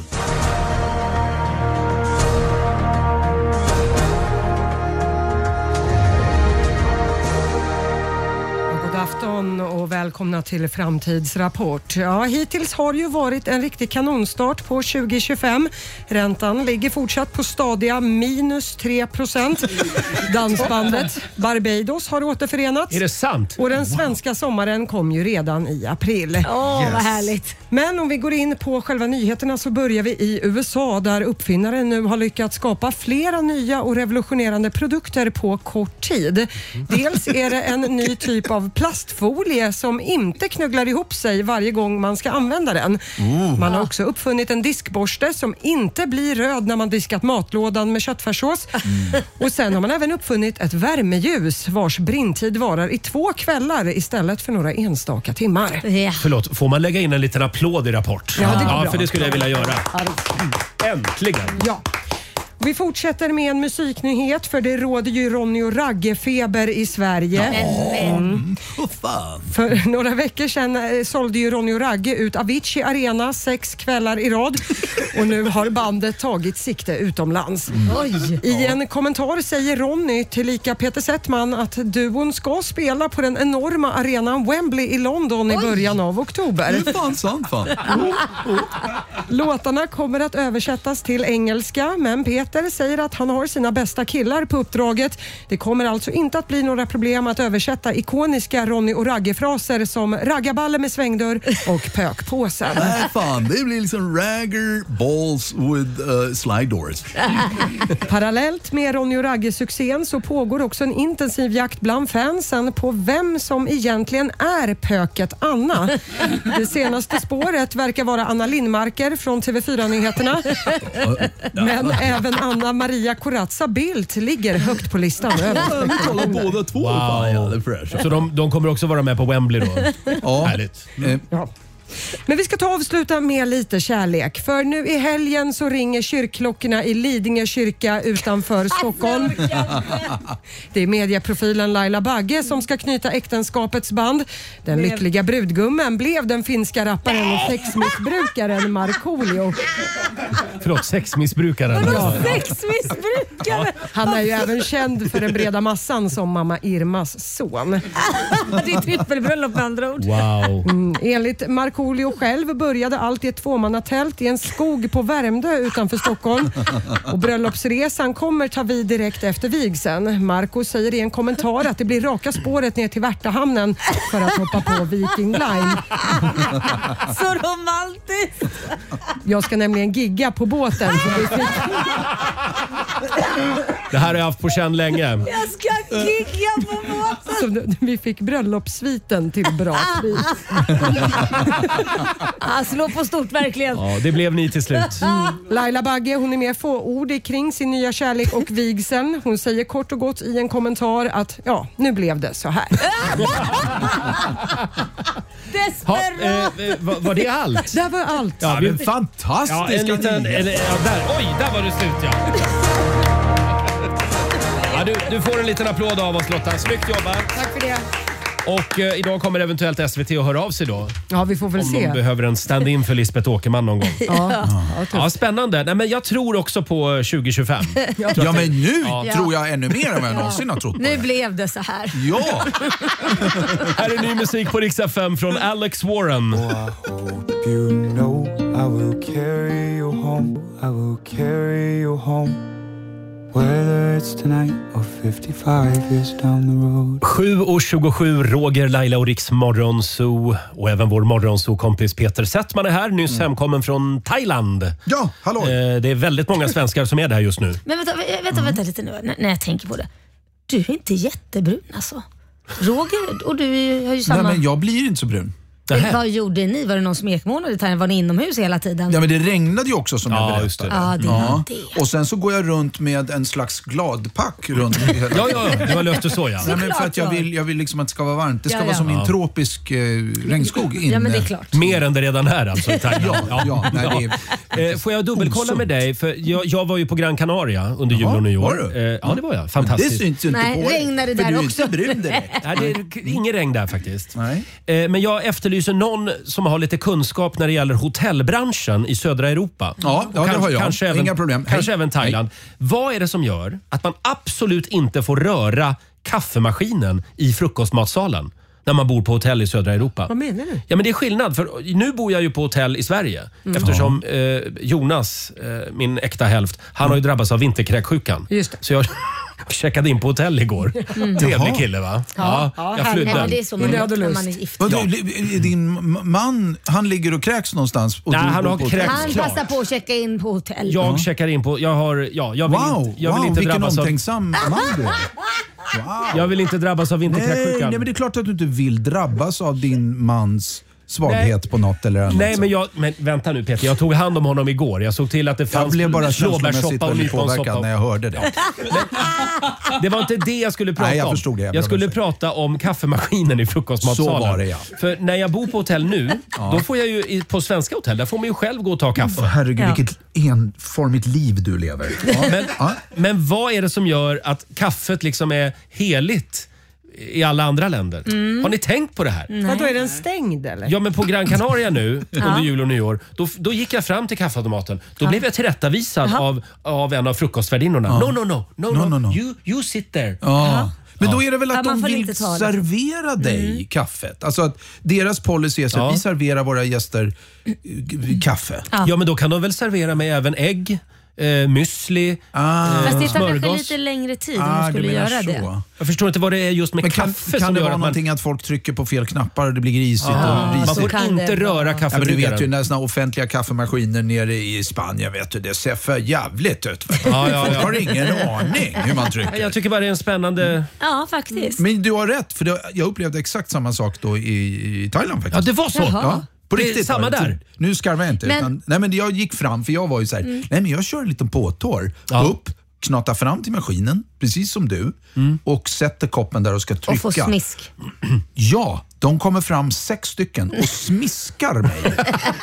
Afton och välkomna till Framtidsrapport. Ja, hittills har det ju varit en riktig kanonstart på 2025. Räntan ligger fortsatt på stadiga minus 3%. Dansbandet Barbados har återförenats. Är det sant? Och den svenska sommaren kom ju redan i april. Vad härligt. Men om vi går in på själva nyheterna så börjar vi i USA där uppfinnaren nu har lyckats skapa flera nya och revolutionerande produkter på kort tid. Dels är det en ny typ av plastfolie som inte knögglar ihop sig varje gång man ska använda den. Man har också uppfunnit en diskborste som inte blir röd när man diskat matlådan med köttfärssås. Och sen har man även uppfunnit ett värmeljus vars brintid varar i 2 kvällar istället för några enstaka timmar. Förlåt, får man lägga in en liten applåd i Rapport? Ja, det går bra. För det skulle jag vilja göra. Äntligen! Ja. Vi fortsätter med en musiknyhet för det råder ju Ronny och Ragge-feber i Sverige. För några veckor sedan sålde ju Ronny och Ragge ut Avicii Arena 6 kvällar i rad och nu har bandet tagit sikte utomlands. I en kommentar säger Ronny tillika Peter Settman att duon ska spela på den enorma arenan Wembley i London i början av oktober. Det är fan sant fan. Låtarna kommer att översättas till engelska, men Peter säger att han har sina bästa killar på uppdraget. Det kommer alltså inte att bli några problem att översätta ikoniska Ronny och Ragge-fraser som raggarballe med svängdörr och pökpåsen. Nej, fan, det blir liksom ragger balls with slide doors. Parallellt med Ronny och Ragge-succén så pågår också en intensiv jakt bland fansen på vem som egentligen är pöket Anna. Det senaste spåret verkar vara Anna Lindmarker från TV4-nyheterna. Men även Anna Maria Corazza Bildt ligger högt på listan. Båda två. Wow. Så de kommer också vara med på Wembley då? Ja. Härligt. Ja. Men vi ska avsluta med lite kärlek. För nu i helgen så ringer kyrkklockorna i Lidingö kyrka utanför Stockholm. Det är mediaprofilen Laila Bagge som ska knyta äktenskapets band. Den lyckliga brudgummen blev den finska rapparen och sexmissbrukaren Markoolio. Förlåt, sexmissbrukaren? Vadå sexmissbrukare? Han är ju även känd för den breda massan som mamma Irmas son. Det är trippelbröllop med andra ord. Wow. Enligt Markoolio själv började allt i ett tvåmannatält i en skog på Värmdö utanför Stockholm. Och bröllopsresan kommer ta vid direkt efter vigseln. Marco säger i en kommentar att det blir raka spåret ner till Värtahamnen för att hoppa på Viking Line. Så romantiskt! Jag ska nämligen gigga på båten. Det här har jag haft på känn länge. Jag ska gigga på båten. Så vi fick bröllopssviten till bra pris. Slå på stort verkligen. Ja, det blev ni till slut. Laila Bagge, hon är mer få-ordig kring sin nya kärlek och vigseln. Hon säger kort och gott i en kommentar att ja, nu blev det så här. Var det allt? Det var allt. Ja, det är fantastiskt. Ja, där var det slut, ja. du får en liten applåd av oss, Lotta. Snyggt jobbat. Tack för det. Och idag kommer eventuellt SVT att höra av sig då. Ja, vi får väl se. Om de behöver en stand-in för Lisbeth Åkerman någon gång. Ja, spännande. Nej, men jag tror också på 2025. Ja, men nu tror jag ännu mer än vad jag någonsin har trott på. Nu blev det så här. Ja! Här är ny musik på Rix FM från Alex Warren. You know I will carry you home. I will carry you home. Whether it's tonight or 55 years down the road. 7:27, Roger, Laila och Rix Morgonzoo. Och även vår Morgonzoo-kompis Peter Settman är här. Nyss hemkommen från Thailand. Ja, hallå. Det är väldigt många svenskar som är där just nu. Men vänta lite nu när jag tänker på det. Du är inte jättebrun alltså. Roger, och du har ju samma... Nej, men jag blir inte så brun. Vad gjorde ni? Var det någon smekmånad i Thailand? Var ni inomhus hela tiden? Ja, men det regnade ju också som jag berättade. Just det. Ja, det var det. Och sen så går jag runt med en slags gladpack runt hela. Ja, det var löfte så ja. Nej, men för att jag vill liksom att det ska vara varmt. Det ska vara som i en tropisk regnskog inne. Ja, men det är klart. Mer än det redan är alltså i Thailand. Nej, får jag dubbelkolla med dig? För jag var ju på Gran Canaria under jul och nyår. Var du? Ja, det var jag. Fantastiskt. Det syns ju inte på dig. Regnade där också. För du är inte brun direkt. Nej, det är ingen regn där faktiskt. Nej. Men jag efterlyser någon som har lite kunskap när det gäller hotellbranschen i södra Europa. Ja, det har jag. Kanske även, inga problem. Kanske även Thailand. Vad är det som gör att man absolut inte får röra kaffemaskinen i frukostmatsalen när man bor på hotell i södra Europa? Vad menar du? Ja, men det är skillnad. För nu bor jag ju på hotell i Sverige. Eftersom Jonas, min äkta hälft, han har ju drabbats av vinterkräksjukan. Just det. Så jag checkade in på hotell igår. Trevlig kille, va? Ja, jag flydde. Nej, det är så man är gift. Din man, han ligger och kräks någonstans? Och Nej, han har kräks Han klart. passar på att checka in på hotell. Jag checkar in på... Jag vill inte vilken drabbas av... omtänksam man du är. Jag vill inte drabbas av vinterkräksjukan. Nej, men det är klart att du inte vill drabbas av din mans svaghet på något eller annat. Nej, men vänta nu Peter. Jag tog hand om honom igår. Jag såg till att det fanns jag blev bara blåbärssoppa och väldigt påverkad när jag hörde det. Det var inte det jag skulle prata om. Jag förstod det. Jag skulle prata om kaffemaskinen i frukostmatsalen. Så var det, ja. För när jag bor på hotell nu, då får jag ju på svenska hotell, där får man ju själv gå och ta kaffe. Herregud, vilket enformigt liv du lever. Men vad är det som gör att kaffet liksom är heligt i alla andra länder? Har ni tänkt på det här? Vadå, är den stängd eller? Ja, men på Gran Canaria nu under jul och nyår, då gick jag fram till kaffeautomaten. Då blev jag tillrättavisad av en av frukostvärdinnorna. No. You sit there. Men då är det väl att de vill inte servera dig kaffet. Alltså att deras policy är så att vi serverar våra gäster kaffe. Ja, men då kan de väl servera mig även ägg, müsli, Fast det tar smörgås. kanske lite längre tid om de skulle göra det. Jag förstår inte vad det är just med kaffe kan som det gör vara att någonting att folk trycker på fel knappar och det blir grisigt och risigt? Man får inte röra kaffebryggaren. Men du vet ju när såna offentliga kaffemaskiner nere i Spanien, vet du, det ser för jävligt ut. Folk har ingen aning hur man trycker. Jag tycker bara det är en spännande... Ja, faktiskt. Men du har rätt, för jag upplevde exakt samma sak då i Thailand faktiskt. Ja, det var så? Ja. På riktigt samma där? Nu skarvar jag inte. Men jag gick fram, för jag var ju så här, nej men jag kör en liten påtår. Upp, knata fram till maskinen, precis som du, och sätter koppen där och ska trycka. Och få smisk. Ja, de kommer fram 6 stycken och smiskar mig.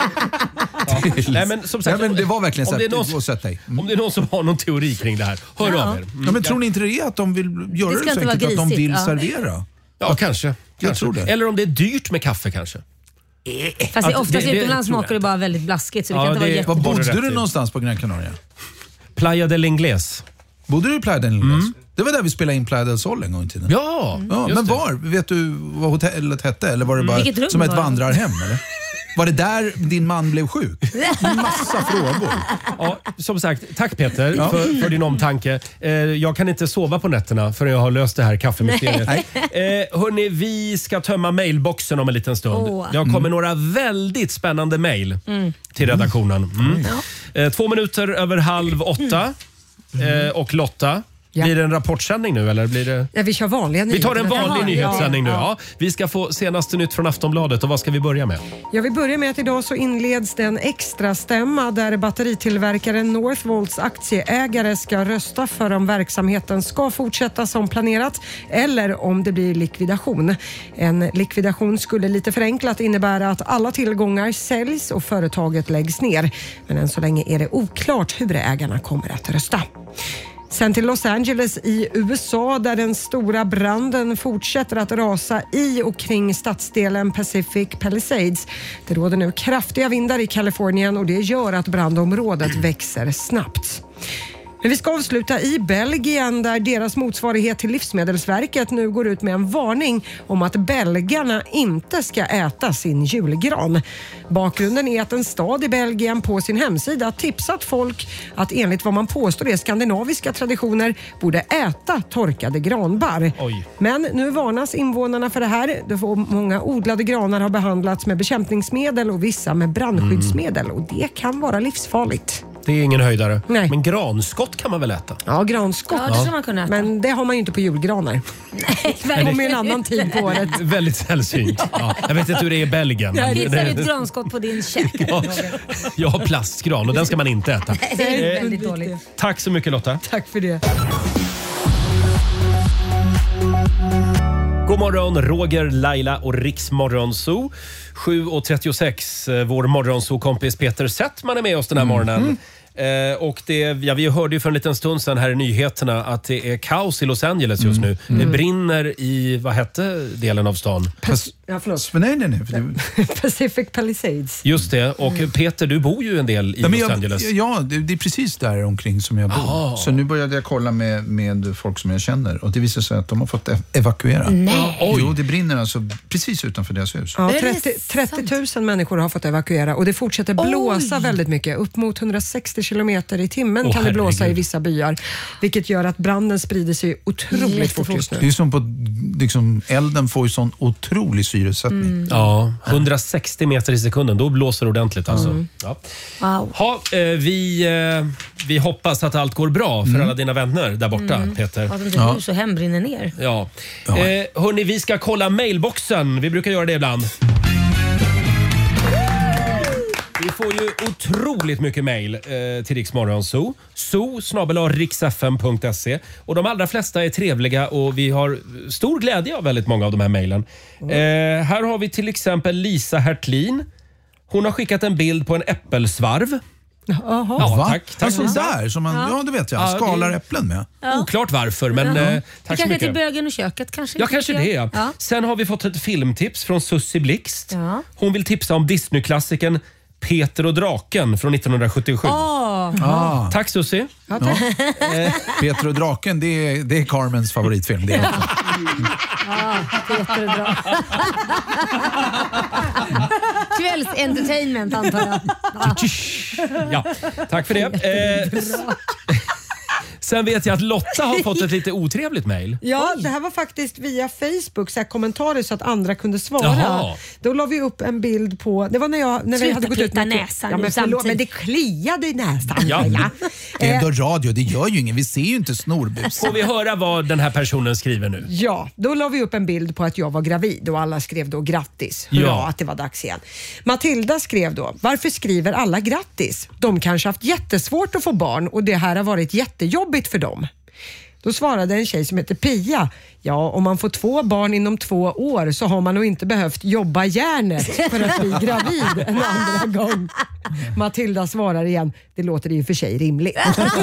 Nej, men som sagt, men det var verkligen så om det är någon som har någon teori kring det här, hör av er. Ja, men tror ni inte det är att de vill göra det så enkelt att de vill servera? Ja, kanske. Jag tror det. Eller om det är dyrt med kaffe kanske. Fast oftast utomlands smakar det bara väldigt blaskigt, så det kan inte vara jättebra. Var bodde du någonstans på Gran Canaria? Playa del Ingles. Bodde du i Playa del Ingles? Det var där vi spelade in Playa del Sol en gång i tiden. Ja, men var? Vet du vad hotellet hette? Eller var det bara som ett vandrarhem? Eller? Var det där din man blev sjuk? Massa frågor. Ja, som sagt, tack Peter för din omtanke. Jag kan inte sova på nätterna förrän jag har löst det här kaffemysteriet. Hörrni, vi ska tömma mailboxen om en liten stund. Jag kommer några väldigt spännande mail till redaktionen. 2 minuter över 7:30. Och Lotta, blir det en rapportsändning nu eller blir det... Ja, vi kör vanliga nyheter. Vi tar en vanlig nyhetssändning nu. Ja. Vi ska få senaste nytt från Aftonbladet, och vad ska vi börja med? Ja, vi börjar med att idag så inleds den extra stämma där batteritillverkaren Northvolts aktieägare ska rösta för om verksamheten ska fortsätta som planerat eller om det blir likvidation. En likvidation skulle lite förenklat innebära att alla tillgångar säljs och företaget läggs ner. Men än så länge är det oklart hur ägarna kommer att rösta. Sen till Los Angeles i USA där den stora branden fortsätter att rasa i och kring stadsdelen Pacific Palisades. Det råder nu kraftiga vindar i Kalifornien och det gör att brandområdet växer snabbt. Men vi ska avsluta i Belgien där deras motsvarighet till Livsmedelsverket nu går ut med en varning om att belgarna inte ska äta sin julgran. Bakgrunden är att en stad i Belgien på sin hemsida tipsat folk att enligt vad man påstår är skandinaviska traditioner borde äta torkade granbar. Oj. Men nu varnas invånarna för det här. Många odlade granar har behandlats med bekämpningsmedel och vissa med brandskyddsmedel och det kan vara livsfarligt. Det är ingen höjdare. Nej. Men granskott kan man väl äta? Ja, granskott. Ja, det ska man kunna äta. Men det har man ju inte på julgranar. Nej, det kommer en annan tid på året. Väldigt sällsynt. Ja, jag vet inte hur det är i Belgien. Jag hittar ett granskott på din käk. Ja, jag har plastgran och den ska man inte äta. Nej, det är väldigt dåligt. Tack så mycket Lotta. Tack för det. God morgon, Roger, Laila och Riksmorgonzoo. 7.36. Vår morgonzoo-kompis Peter Settman är med oss den här morgonen. Och vi hörde ju för en liten stund sedan här i nyheterna att det är kaos i Los Angeles just nu. Det brinner i, vad hette delen av stan? Pacific Palisades. Just det, och Peter, du bor ju en del i Los Angeles. Ja, det är precis där omkring som jag bor. Så nu började jag kolla med folk som jag känner och det visar sig att de har fått evakuera. Nej. Jo, det brinner alltså precis utanför deras hus. Ja, 30 000 människor har fått evakuera och det fortsätter blåsa väldigt mycket. Upp mot 160 kilometer i timmen kan det blåsa i vissa byar. Vilket gör att branden sprider sig otroligt fort just nu. Det är som på, elden får ju sån otrolig syresättning. Ja, 160 meter i sekunden. Då blåser det ordentligt alltså. Ja. Wow. Vi hoppas att allt går bra för alla dina vänner där borta, Peter. Att inte hus och hem brinner ner. Ja. Hörni, vi ska kolla mailboxen. Vi brukar göra det ibland. Vi får ju otroligt mycket mejl till Riksmorgonzoo. zoo@riksfm.se. Och de allra flesta är trevliga och vi har stor glädje av väldigt många av de här mejlen. Här har vi till exempel Lisa Hertlin. Hon har skickat en bild på en äppelsvarv. Jaha. Ja, tack Alltså Lisa. där som man, det vet jag, skalar äpplen med. Oklart varför, men tack så kanske mycket. till bögen och köket kanske. Ja, kanske det. Ja. Sen har vi fått ett filmtips från Sussi Blixt. Ja. Hon vill tipsa om Disney-klassikern Peter och draken från 1977. Tack Sussi. Ja, tack. Peter och draken, det är Carmens favoritfilm. Det är Peter och draken. Kvällsentertainment antar jag. Ja, tack för det. Sen vet jag att Lotta har fått ett lite otrevligt mejl. Ja, det här var faktiskt via Facebook, så här kommentarer så att andra kunde svara. Jaha. Då la vi upp en bild på, det var när vi hade gått ut med näsan men det kliade i näsan. Ja. Det är ändå radio, det gör ju ingen. Vi ser ju inte snorbus. Får vi höra vad den här personen skriver nu? Ja, då la vi upp en bild på att jag var gravid och alla skrev då grattis. Hurra, att det var dags igen. Matilda skrev då, varför skriver alla grattis? De kanske haft jättesvårt att få barn och det här har varit jättejobbigt för dem. Då svarade en tjej som heter Pia, ja, om man får 2 barn inom 2 år så har man nog inte behövt jobba järnet för att bli gravid en andra gång. Matilda svarar igen, det låter ju för sig rimligt.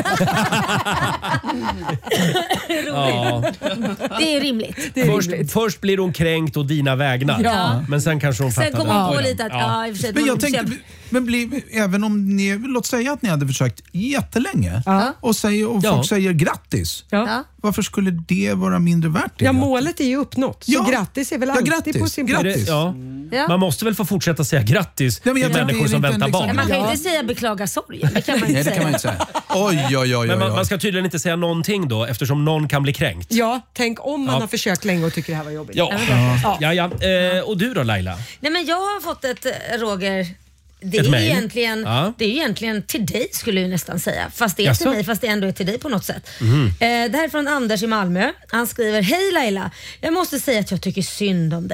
Ja. Det är rimligt. Först blir hon kränkt och dina vägnar. Ja. Men sen kanske hon fattar. Sen kommer hon på lite att i och för sig, Men jag tänkte, även om ni, låt säga att ni hade försökt jättelänge och folk säger grattis. Ja. Varför skulle det vara mindre värt? Ja, målet är ju uppnått. Så grattis är väl alltid på sin plats. Grattis. Ja. Man måste väl få fortsätta säga grattis till människor som väntar barn. Man kan ju inte säga beklaga sorgen. Det kan man inte Nej, det kan man inte säga. Oj. Men man ska tydligen inte säga någonting då eftersom någon kan bli kränkt. Ja, tänk om man har försökt länge och tycker det här var jobbigt. Ja. Och du då Laila? Nej, men jag har fått ett, Roger, det ett är egentligen till dig skulle jag nästan säga. Fast det är till mig, fast det ändå är till dig på något sätt. Det här är från Anders i Malmö. Han skriver, hej Laila, jag måste säga att jag tycker synd om dig.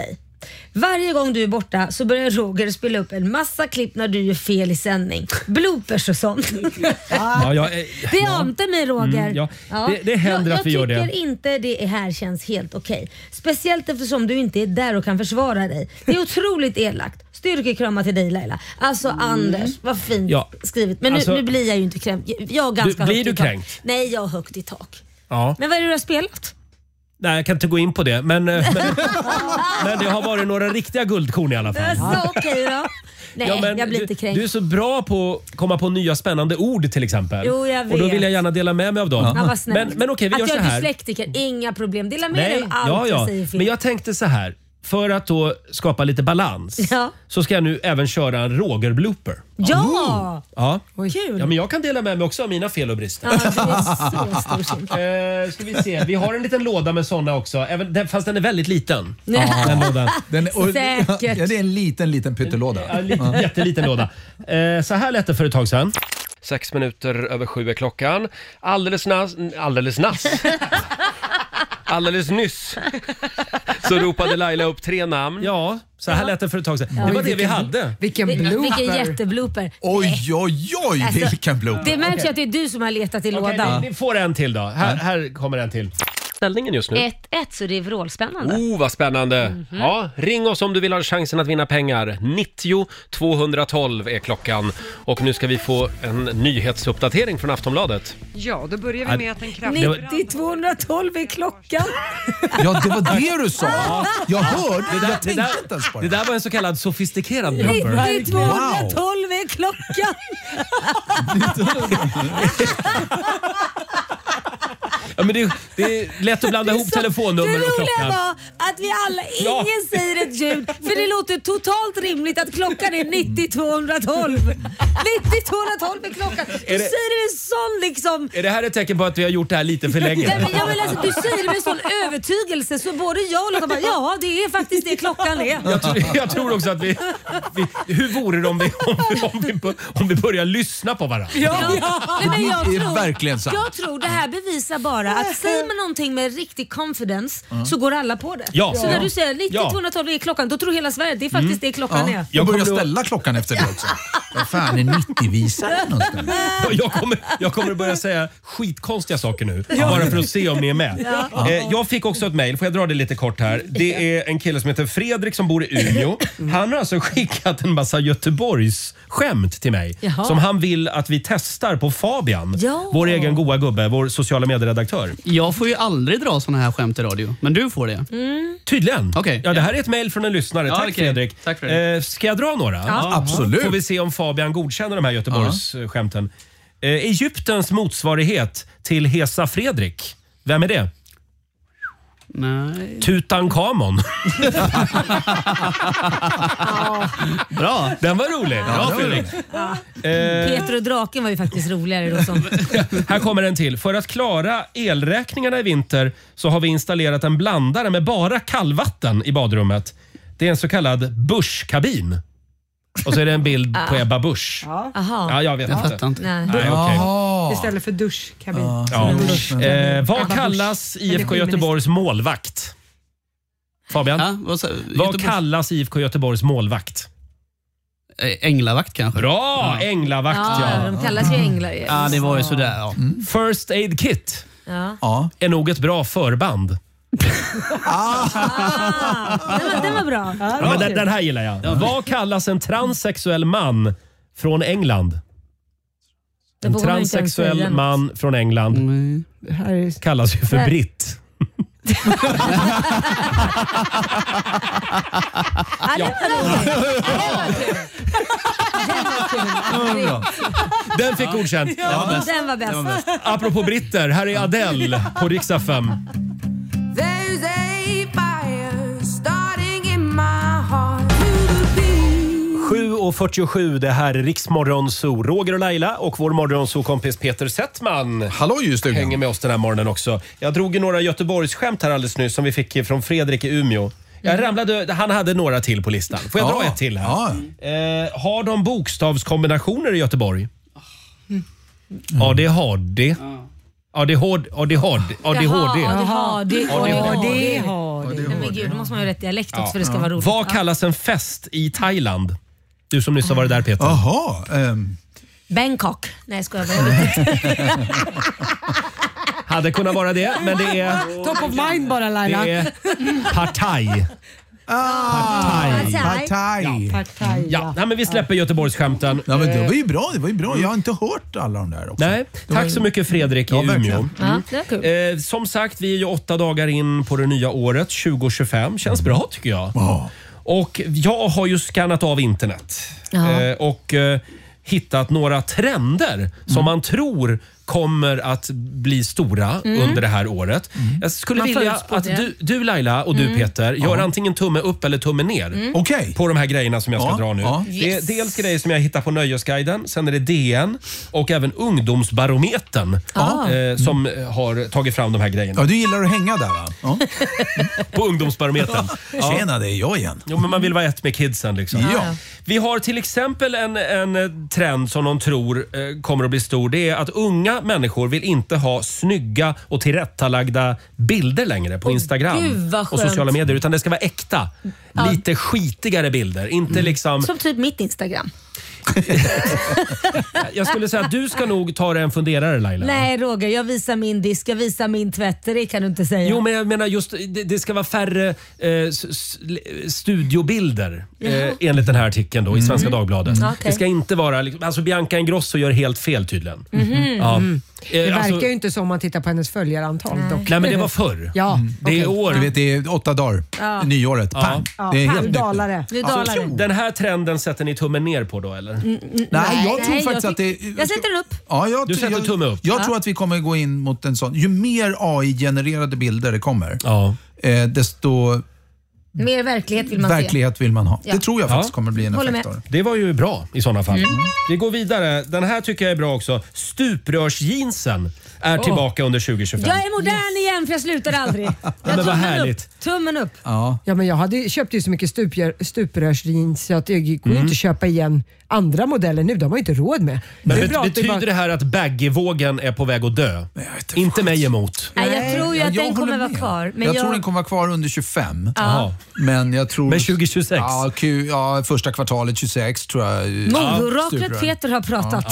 Varje gång du är borta så börjar Roger spela upp en massa klipp när du gör fel i sändning. Bloopers och sånt. Det ante mig Roger. Det händer att vi gör det. Jag tycker inte det här känns helt okej. Speciellt eftersom du inte är där och kan försvara dig. Det är otroligt elakt. Styrkekrama till dig Laila. Alltså Anders, vad fint skrivit. Men nu blir jag ju inte kränkt. Jag har ganska blir högt du i tak. kränkt? Nej, jag har högt i tak. Ja. Men vad är det du har spelat? Nej, jag kan inte gå in på det. Men det har varit några riktiga guldkorn i alla fall. Så okej då. Nej, jag blir inte kränkt. Du är så bra på att komma på nya spännande ord till exempel. Jo, jag vet. Och då vill jag gärna dela med mig av dem. Ja, vad snällt. Men okej, vi gör så här. Att jag är dyslektiker, inga problem. Dela med dig av allt jag säger fel. Men jag tänkte så här. För att då skapa lite balans så ska jag nu även köra en Roger-blooper. Ja! Ja. Kul! Ja, men jag kan dela med mig också av mina fel och brister. Ja, det är så storsint. Ska vi se. Vi har en liten låda med såna också. Fast den är väldigt liten. Ja. Den lådan. Säkert. Ja, det är en liten pyttelåda. Jätteliten låda. Så här lät det för ett tag sedan. 6:06 är klockan. Alldeles nyss så ropade Laila upp 3 namn. Ja, så här lät det för ett tag sedan. Det var det vi hade. Vilken blooper. Vilken jätteblooper. Oj, Alltså, vilken blooper. Det märks att det är du som har letat i lådan. Ni får en till då. Här kommer en till. Ställningen just nu. 1-1, så det är vrålspännande. Vad spännande. Ja, ring oss om du vill ha chansen att vinna pengar. 90 212 är klockan. Och nu ska vi få en nyhetsuppdatering från Aftonbladet. Ja, då börjar vi med att en kraft... 90 212 är klockan. Ja, det var det du sa. Jag hörde. Jag tänkte inte ens på det där var en så kallad sofistikerad blooper. 90 212 är klockan. Ja, men det är lätt att blanda ihop telefonnummer och klockan. Det roliga var att vi alla, ingen säger ett ljud, för det låter totalt rimligt att klockan är 90 212. 90 212 är klockan. Du säger det med sån liksom... Är det här ett tecken på att vi har gjort det här lite för länge? Nej, men du säger det med sån övertygelse så både jag och Lotta bara, ja det är faktiskt det klockan är. Jag tror också att vi hur vore det om vi börjar lyssna på varandra? Ja. Men jag det är tror, verkligen sant. Jag tror det här bevisar bara att säger man någonting med riktig confidence så går alla på det. Ja. Så när du säger 90-212 är klockan, då tror hela Sverige att det är faktiskt det klockan är. Jag börjar ställa klockan efter det också. Vad fan är 90-visaren någonstans? Jag kommer att börja säga skitkonstiga saker nu. Bara för att se om ni är med. Jag fick också ett mejl, får jag dra det lite kort här. Det är en kille som heter Fredrik som bor i Umeå. Han har alltså skickat en massa Göteborgs skämt till mig. Som han vill att vi testar på Fabian. Vår egen goa gubbe, vår sociala medieredaktör. Jag får ju aldrig dra såna här skämt i radio, men du får det. Tydligen. Okay. Ja, det här är ett mejl från en lyssnare. Tack Fredrik. Tack Fredrik. Ska jag dra några? Ja. Absolut. Får vi se om Fabian godkänner de här Göteborgs skämten. Egyptens motsvarighet till Hesa Fredrik. Vem är det? Nej. Tutankhamon. Bra. Den var rolig. Bra Fredrik. Peter och draken var ju faktiskt roligare då. Som... Här kommer en till. För att klara elräkningarna i vinter så har vi installerat en blandare med bara kallvatten i badrummet. Det är en så kallad Bush-kabin. Och så är det en bild på Ebba Busch. Ja, jag vet inte. Nej. Nej, okay. Istället för duschkabin. Vad kallas IFK Göteborgs målvakt? Fabian? Vad kallas IFK Göteborgs målvakt? Änglavakt kanske. Bra! Änglavakt, ja. De kallas ju änglar. Ja, det var ju sådär. Ja. First Aid Kit är nog ett bra förband. Den var bra. Ja, men den här gillar jag. Vad kallas en transsexuell man från England? En transsexuell man från England kallas ju för britt. Den fick godkänt. Den var bäst. Apropå britter, här är Adele på Rix FM. 7:47, det här är Rix Morgonzoo. Roger och Laila och vår Morgonzoo-kompis Peter Settman. Hallå just det. Hänger med oss den här morgonen också. Jag drog ju några Göteborgsskämt här alldeles nyss som vi fick från Fredrik i Umeå. Jag ramlade, han hade några till på listan. Får jag dra ett till här? Har de bokstavskombinationer i Göteborg? Ja, det har det. ADHD. Men gud, då måste man ju rätt dialekt också för det ska vara roligt. Vad kallas en fest i Thailand? Du som nyss har varit där, Peter. Jaha. Bangkok. Nej, jag skojar. Hade kunnat vara det, men det är... Top of mind bara, Laila. Det är Pad Thai. Ja, men vi släpper Göteborgsskämten. Ja, men det var ju bra. Jag har inte hört alla de där också. Nej, tack så mycket Fredrik i Umeå. Det är kul. Som sagt, vi är ju 8 dagar in på det nya året 2025. Känns bra tycker jag. Och jag har ju skannat av internet och hittat några trender som man tror kommer att bli stora under det här året. Jag skulle vilja att du Laila och du Peter gör antingen tumme upp eller tumme ner på de här grejerna som jag ska dra nu. Det är dels grejer som jag hittar på Nöjesguiden, sen är det DN och även Ungdomsbarometern som har tagit fram de här grejerna. Ja, du gillar att hänga där va? På Ungdomsbarometern. Tjena, det är jag igen. Jo, men man vill vara ett med kidsen liksom. Vi har till exempel en trend som någon tror kommer att bli stor. Det är att unga människor vill inte ha snygga och tillrättalagda bilder längre på Instagram och sociala medier, utan det ska vara äkta. Lite skitigare bilder. Inte liksom... Som typ mitt Instagram. Jag skulle säga att du ska nog ta dig en funderare, Laila. Nej Roger, jag visar min disk, jag visar min tvätt. Det kan du inte säga. Jo, men jag menar just det ska vara färre studiobilder enligt den här artikeln då i Svenska Dagbladet. Det ska inte vara alltså Bianca Ingrosso gör helt fel tydligen. Det verkar ju inte som om man tittar på hennes följarantal dock. Nej, men det var förr. Det är år. Du vet, det är 8 dagar. Nyåret. Pang. Det är helt nytt. Den här trenden sätter ni tummen ner på då eller? Nej, jag tror faktiskt att det... Jag sätter den upp. Ja, du sätter tumme upp. Jag tror att vi kommer gå in mot en sån... Ju mer AI-genererade bilder det kommer, desto... Mer verklighet vill man ha. Det tror jag faktiskt kommer bli en effekt av det. Det var ju bra i sådana fall. Vi går vidare. Den här tycker jag är bra också. Stuprörsjeansen är tillbaka under 2025. Jag är modern igen för jag slutar aldrig. Men vad härligt. Tummen upp. Ja, men jag köpte ju så mycket stuprörsjeans så att jag går inte köpa igen andra modeller nu. De har ju inte råd med. Men betyder det här att baggy-vågen är på väg att dö? Inte mig emot. Nej, jag tror ju att den kommer vara kvar. Men jag tror den kommer vara kvar under 25. Men jag tror... Men 2026? Ja, första kvartalet 26 tror jag. Modoraklet Peter har pratat.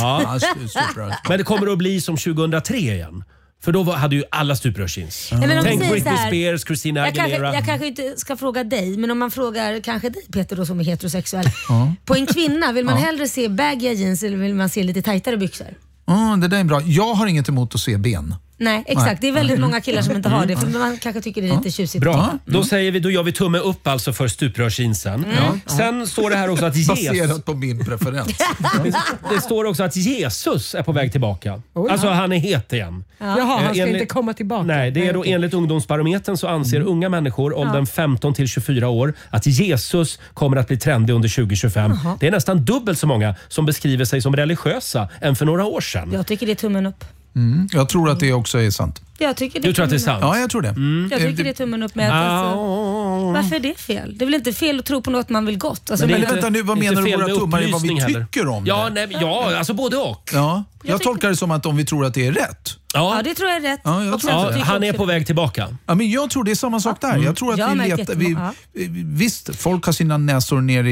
Men det kommer att bli som 2003 igen. För då hade ju alla stuprörsjeans. Tänk Britney Spears, Christina Aguilera. Jag kanske inte ska fråga dig, men om man frågar kanske dig Peter då som är heterosexuell. På en kvinna, vill man hellre se baggy jeans eller vill man se lite tajtare byxor? Det där är bra. Jag har inget emot att se ben. Nej, exakt. Det är väldigt många killar som inte har det. För man kanske tycker det är lite tjusigt. Bra. Då gör vi tumme upp alltså för stuprörsjeansen. Sen står det här också att baserat på min preferens. Det står också att Jesus är på väg tillbaka. Alltså han är het igen. Jaha, han ska inte komma tillbaka. Nej, det är då enligt Ungdomsbarometern så anser unga människor åldern 15 till 24 år att Jesus kommer att bli trendig under 2025. Det är nästan dubbelt så många som beskriver sig som religiösa än för några år sedan. Jag tycker det är tummen upp. Jag tror att det också är sant. Du tror att det är sant? Ja, jag tror det. Jag tycker det är tummen upp med att varför är det fel? Det är väl inte fel att tro på något man vill gott? Alltså, men vänta nu, vad menar du våra tummar är vad vi tycker om det? Alltså både och. Ja, jag tolkar det som att om vi tror att det är rätt. Ja, det tror jag är rätt. Han är på väg tillbaka. Ja, men jag tror det är samma sak där. Jag tror att visst, folk har sina näsor ner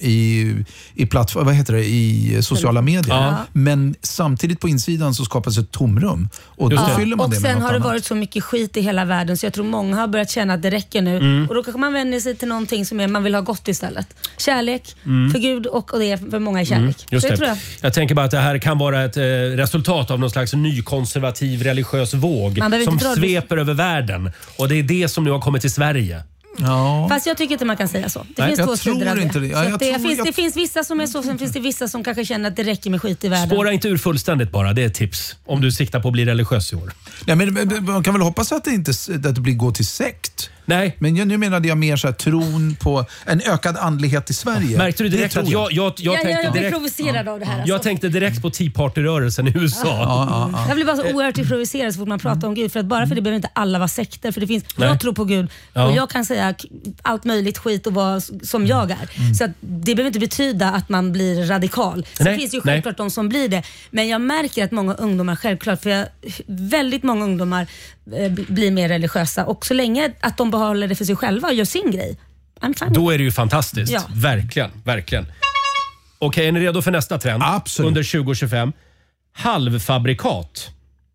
i sociala medier. Men samtidigt på insidan så skapas ett tomrum. Och då fyller man det med sen något har det varit så mycket skit i hela världen så jag tror många har börjat känna att det räcker nu. Och då kanske man vänder sig till någonting som man vill ha gott istället. Kärlek för Gud och det är för många är kärlek. Just det. Tror jag tänker bara att det här kan vara ett resultat av någon slags nykonservativ religiös våg som sveper över världen. Och det är det som nu har kommit till Sverige. Ja. Fast jag tycker inte man kan säga så. Det finns två sidor av det. Det finns vissa som är så, sen finns det vissa som kanske känner att det räcker med skit i världen. Spåra inte ur fullständigt bara, det är ett tips. Om du siktar på att bli religiös i år. Ja, men man kan väl hoppas att det inte går till sekt. Nej. Men nu menade jag mer så här, tron på en ökad andlighet i Sverige. Märkte du direkt att jag tänkte blir direkt... provocerad av det här. Jag tänkte direkt på Tea Party-rörelsen i USA. Jag blir bara så oerhört provocerad så fort man pratar om Gud. För att bara för det behöver inte alla vara sekter. För det finns, jag tror på Gud och jag kan säga allt möjligt skit och vara som jag är. Så att det behöver inte betyda att man blir radikal. Sen finns ju självklart de som blir det. Men jag märker att många ungdomar, självklart, för väldigt många ungdomar blir mer religiösa. Och så länge att de behåller det för sig själva och gör sin grej. Då är det ju fantastiskt. Ja. Verkligen. Okej, är ni redo för nästa trend? Absolut. Under 2025. Halvfabrikat.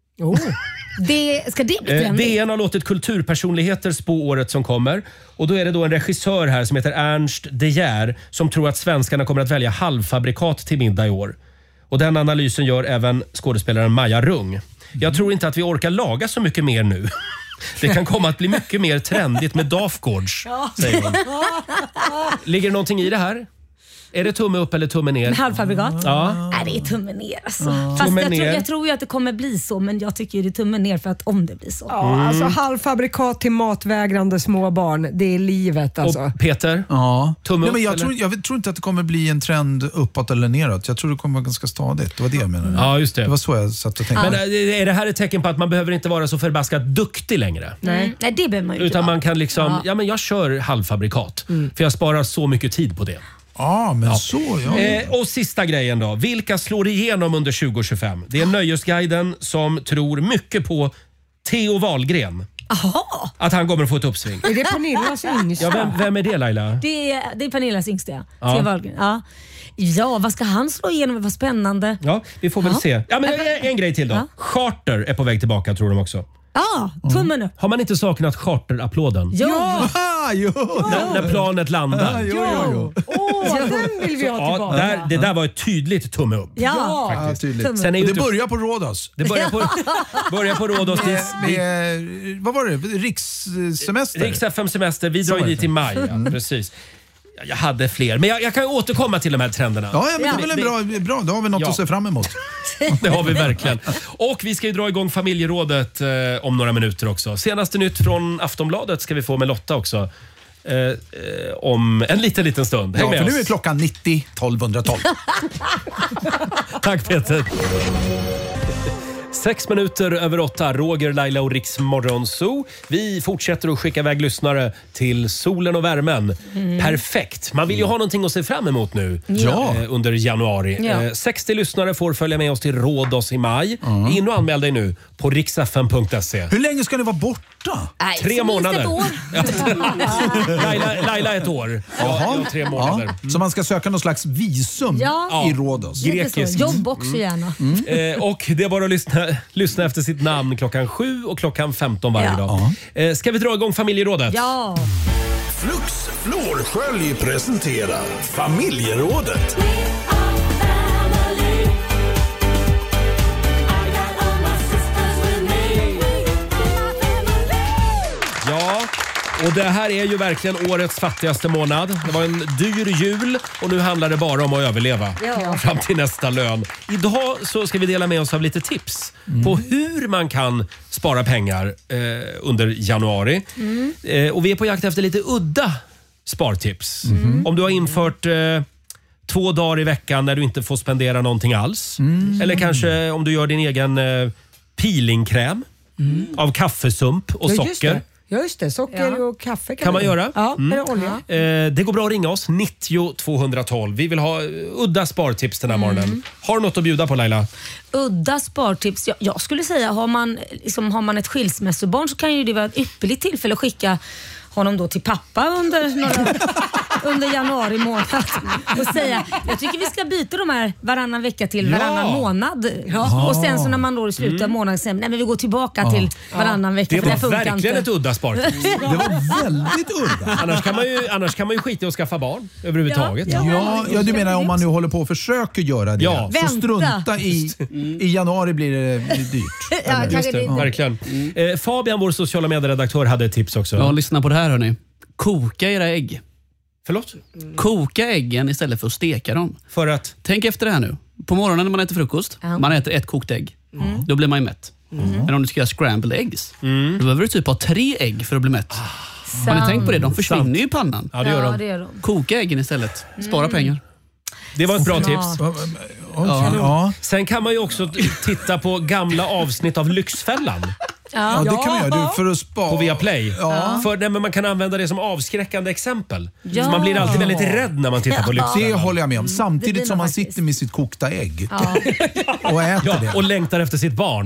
Ska det bli trendigt? DN har låtit kulturpersonligheter spå året som kommer. Och då är det då en regissör här som heter Ernst De Geer som tror att svenskarna kommer att välja halvfabrikat till middag i år. Och den analysen gör även skådespelaren Maja Rung. Jag tror inte att vi orkar laga så mycket mer nu. Det kan komma att bli mycket mer trendigt med Dafgårds, säger hon. Ligger det någonting i det här? Är det tumme upp eller tumme ner? Halvfabrikat? Ja. Nej, det är tumme ner alltså. Fast jag tror ju att det kommer bli så, men jag tycker det är tumme ner för att om det blir så. Ja, alltså halvfabrikat till matvägrande små barn, det är livet alltså. Och Peter? Ja. Tumme upp, men jag tror inte att det kommer bli en trend uppåt eller neråt. Jag tror det kommer vara ganska stadigt. Det var det jag menade. Ja, just det. Det var så jag satt och tänkte. Men är det här ett tecken på att man behöver inte vara så förbaskat duktig längre? Nej, det behöver man ju inte. Utan man kan liksom, men jag kör halvfabrikat. För jag sparar så mycket tid på det. Ja, men så och sista grejen då. Vilka slår igenom under 2025? Det är Nöjesguiden som tror mycket på Theo Wahlgren. Aha. Att han kommer att få ett uppsving. Är det Pernillas yngsta? Ja, vem är det, Laila? Det är Pernillas yngsta, Theo Wahlgren. Ja, vad ska han slå igenom? Vad spännande. Ja, vi får väl se. Ja, men en grej till då. Charter är på väg tillbaka, tror de också. Tummen upp. Har man inte saknat charterapplåden? Ja! När planet landar. Den vill vi ha tillbaka. Det där var ett tydligt tumme upp. Ja, tydligt. Sen är det börjar på Rhodos. Det börjar på Rhodos. Vad var det? Rikssemester? Riks FM-semester. Vi drar ju dit i maj. Ja, precis. Jag hade fler, men jag kan återkomma till de här trenderna. Ja, men det är väl bra. Då har vi något att se fram emot. Det har vi verkligen. Och vi ska ju dra igång familjerådet om några minuter också. Senaste nytt från Aftonbladet ska vi få med Lotta också. Om en liten stund. Häng med för oss. nu är klockan 90 1212. Tack Peter. 6 minuter över 8. Roger, Laila och Riks Morgonzoo. Vi fortsätter att skicka iväg lyssnare till solen och värmen. Perfekt. Man vill ju ha någonting att se fram emot nu under januari. 60 lyssnare får följa med oss till Rhodos i maj. In och anmäl dig nu på riksfm.se. Hur länge ska ni vara borta? 3 månader. Ett år. Laila 1 år. Ja, 3 månader. Så man ska söka någon slags visum i Rhodos. Grekiskt. Jobb också gärna. Och det är bara att lyssna efter sitt namn klockan 7 och klockan 15 varje dag. Ska vi dra igång familjerådet? Ja. Flux Flårskölj presenterar familjerådet. Ja, och det här är ju verkligen årets fattigaste månad. Det var en dyr jul och nu handlar det bara om att överleva fram till nästa lön. Idag så ska vi dela med oss av lite tips på hur man kan spara pengar under januari. Och vi är på jakt efter lite udda spartips. Om du har infört 2 dagar i veckan när du inte får spendera någonting alls. Eller kanske om du gör din egen peelingkräm av kaffesump och socker. Ja, just det. Socker och kaffe kan man göra. Ja, eller olja. Det går bra att ringa oss. 90 212. Vi vill ha udda spartips den här morgonen. Har du något att bjuda på, Laila? Udda spartips? Jag skulle säga, har man ett skilsmässobarn så kan ju det vara ett ypperligt tillfälle att skicka honom då till pappa under januari månad och säga, jag tycker vi ska byta de här varannan vecka till varannan månad. Och sen så när man då slutar månaden sen, nej men vi går tillbaka till varannan vecka. Det var verkligen ett udda spartips. Det var väldigt udda. Annars kan man ju skita i att skaffa barn överhuvudtaget. Ja, du menar om man nu håller på och försöker göra det. Ja. Så strunta i januari blir det dyrt. Just det, verkligen. Fabian, vår sociala medieredaktör, hade ett tips också. Ja, lyssna på det här hörni. Koka era ägg. Förlåt? Koka äggen istället för att steka dem. För att? Tänk efter det här nu. På morgonen när man äter frukost, man äter 1 kokt ägg. Då blir man ju mätt. Men om du ska göra scrambled eggs, då behöver du typ ha 3 ägg för att bli mätt. Har ni tänkt på det? De försvinner ju i pannan. Ja, det gör de. Koka äggen istället. Spara pengar. Det var ett bra tips. Ja. Sen kan man ju också titta på gamla avsnitt av Lyxfällan. Ja, det kan man göra. För att spara. På Viaplay. Ja. För man kan använda det som avskräckande exempel. Ja. Så man blir alltid väldigt rädd när man tittar på Lyxfällan. Det håller jag med om. Samtidigt som man sitter med sitt kokta ägg. Och äter det. Och längtar efter sitt barn.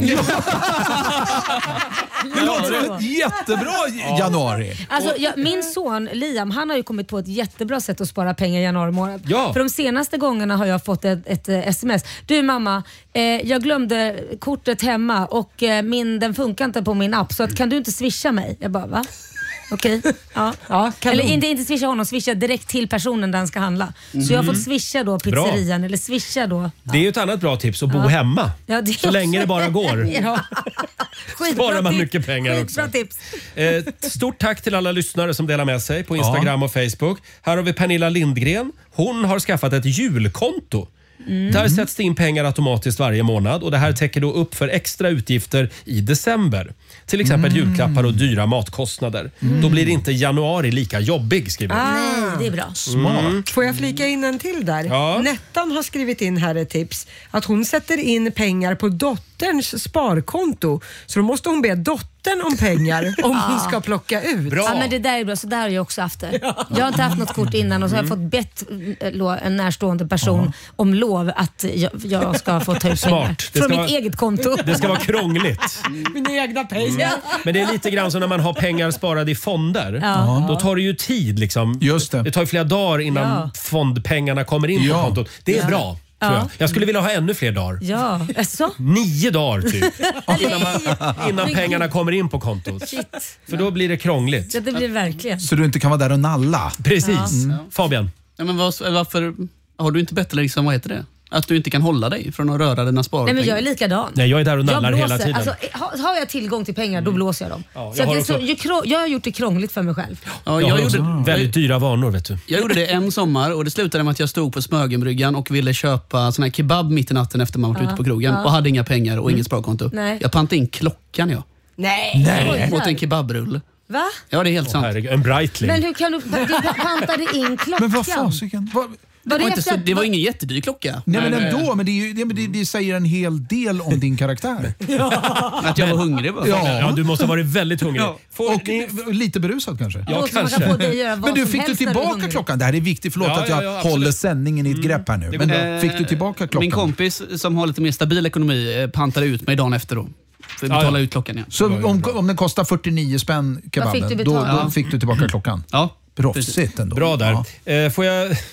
Det låter som ett jättebra januari. Alltså, min son Liam, han har ju kommit på ett jättebra sätt att spara pengar i januari månad. Ja. För de senaste gångarna har jag fått ett sms. Du mamma, jag glömde kortet hemma och den funkar inte på min app, så kan du inte swisha mig? Jag bara, va? Okej. Ja. Eller inte swisha honom, swisha direkt till personen där han ska handla. Så jag har fått swisha då pizzerian eller swisha då. Det är ju ett annat bra tips, att bo hemma. Ja, det så länge det bara går. Sparar man mycket pengar också. Tips. Stort tack till alla lyssnare som delar med sig på Instagram och Facebook. Här har vi Pernilla Lindgren. Hon har skaffat ett julkonto. Där sätts det in pengar automatiskt varje månad och det här täcker då upp för extra utgifter i december. Till exempel julklappar och dyra matkostnader. Då blir det inte januari lika jobbig, skriver hon. Nej, det är bra. Smart. Får jag flika in en till där? Ja. Nettan har skrivit in här ett tips. Att hon sätter in pengar på dotterns sparkonto. Så då måste hon be dottern om pengar om hon ska plocka ut. Bra. Ja, men det där är bra. Så där har jag också haft det. Jag har inte haft något kort innan och så har jag fått bett en närstående person om lov att jag ska få ta ut pengar. Från mitt eget konto. Det ska vara krångligt. Mina egna pengar. Men det är lite grann som när man har pengar sparade i fonder. Då tar det ju tid liksom. Just det. Det tar ju flera dagar innan fondpengarna kommer in på kontot. Det är bra. Tror jag skulle vilja ha ännu fler dagar. Ja, alltså. 9 dagar typ. innan pengarna kommer in på kontot. Shit. För då blir det krångligt. Ja, det blir verkligen. Så du inte kan vara där och nalla. Precis. Fabian. Ja, men varför har du inte bättre liksom, vad heter det? Att du inte kan hålla dig från att röra dina sparpengar. Nej, men jag är likadan. Nej, jag är där och nallar hela tiden. Alltså, har jag tillgång till pengar, då blåser jag dem. Ja, jag har gjort det krångligt för mig själv. Ja, jag gjorde väldigt dyra vanor, vet du. Jag gjorde det en sommar och det slutade med att jag stod på Smögenbryggan och ville köpa sån här kebab mitt i natten efter man varit ute på krogen och hade inga pengar och inget sparkonto. Nej. Jag pantade in klockan Nej. mot en kebabrulle. Va? Ja, det är helt sant. En Breitling. Men hur kan du pantade in klockan? Men vad fasiken? Det var ingen jättedyr klocka. Nej, men ändå, men det säger en hel del om din karaktär. Att jag var hungrig. Ja, du måste ha varit väldigt hungrig. Och lite berusad kanske. Ja, kanske. Men du, fick du tillbaka klockan? Det här är viktigt, förlåt att jag håller sändningen i ett grepp här nu. Men fick du tillbaka klockan? Min kompis som har lite mer stabil ekonomi pantade ut mig dagen efter då. För att betala ut klockan igen. Så om den kostar 49 spänn kebaben, då fick du tillbaka klockan? Ja. Proffsigt ändå. Bra där. Ja. Får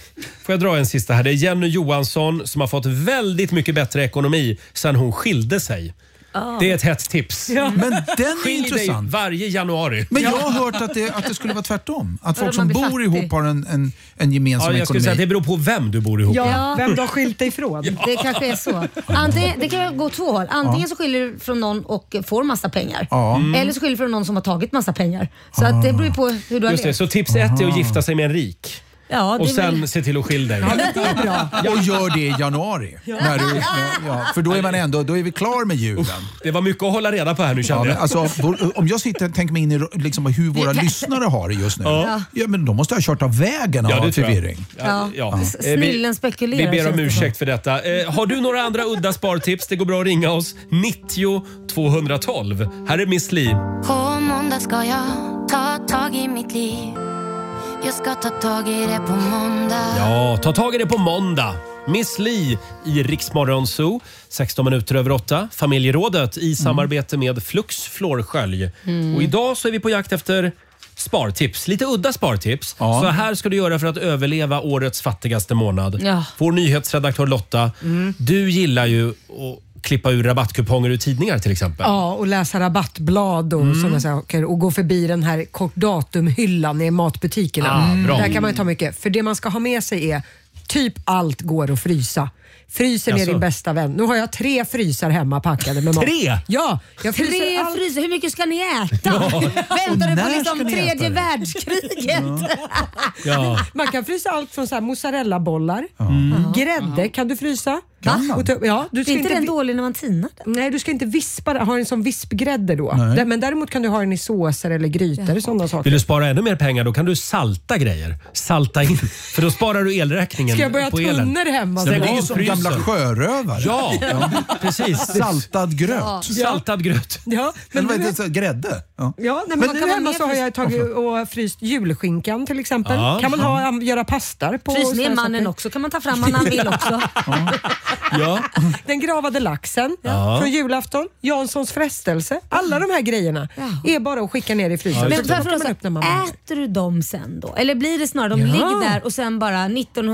jag dra en sista här? Det är Jenny Johansson som har fått väldigt mycket bättre ekonomi sen hon skilde sig. Det är ett hett tips. Ja. Men den är Skilj intressant. dig varje januari. Men jag har hört att det skulle vara tvärtom. Att folk som bor ihop har en gemensam jag skulle ekonomi. säga att det beror på vem du bor ihop med. Ja, vem du har skilt dig ifrån. Det kanske är så. Det kan gå två håll. Antingen så skiljer du från någon och får massa pengar. Eller så skiljer du från någon som har tagit massa pengar. Så att det beror på hur du har Just det, levt. så tips 1 är att gifta sig med en rik. Ja, det och är sen se till att skilja dig. Ja, det är bra. Och gör det i januari. När du, för då är man ändå, då är vi klar med julen. Det var mycket att hålla reda på här nu, känner jag. Alltså, om jag tänker mig in i liksom, hur våra lyssnare har det just nu. Ja, men då måste jag ha kört av vägen av förvirring. Snillen spekulerar. Vi ber om ursäkt för detta. Har du några andra udda spartips? Det går bra att ringa oss. 90 212. Här är Miss Li. På måndag ska jag ta tag i mitt liv. Jag ska ta tag i det på måndag. Ja, ta tag i det på måndag. Miss Li i Rix Morgon Zoo. 16 minuter över 8. Familjerådet i samarbete med Flux Flårskölj. Och idag så är vi på jakt efter spartips. Lite udda spartips. Så här ska du göra för att överleva årets fattigaste månad. Vår nyhetsredaktör Lotta, du gillar ju att klippa ur rabattkuponger ur tidningar till exempel. Ja, och läsa rabattblad och sådana saker. Och gå förbi den här kortdatumhyllan i matbutikerna. Där kan man ta mycket. För det man ska ha med sig är typ allt går att frysa. Frysen är din bästa vän. Nu har jag 3 frysar hemma packade med mat. 3? Ja, jag 3 frysar. Hur mycket ska ni äta? Ja. Väntar du på liksom 3:e världskriget? Ja. Man kan frysa allt från så här mozzarellabollar, grädde kan du frysa. Du ska inte den dålig när man tinar den? Nej, du ska inte vispa, ha en sån vispgrädde då. Men däremot kan du ha den i såser eller grytor och sådana saker. Vill du spara ännu mer pengar, då kan du salta grejer. Salta in, för då sparar du elräkningen på elen. Ska jag börja tunnor hemma? Det är ju som gamla sjörövare. Ja, precis. Saltad gröt. Ja. Saltad gröt. Ja, men grädde. Ja, men nu hemma så har jag tagit och fryst julskinkan till exempel. Ja. Kan man göra pastar på. Frys ner mannen också, kan man ta fram man vill också. Ja. Den gravade laxen från julafton, Janssons frestelse. Alla de här grejerna är bara att skicka ner i frysen. Men äter du dem sen då? Eller blir det snarare de ligger där och sen bara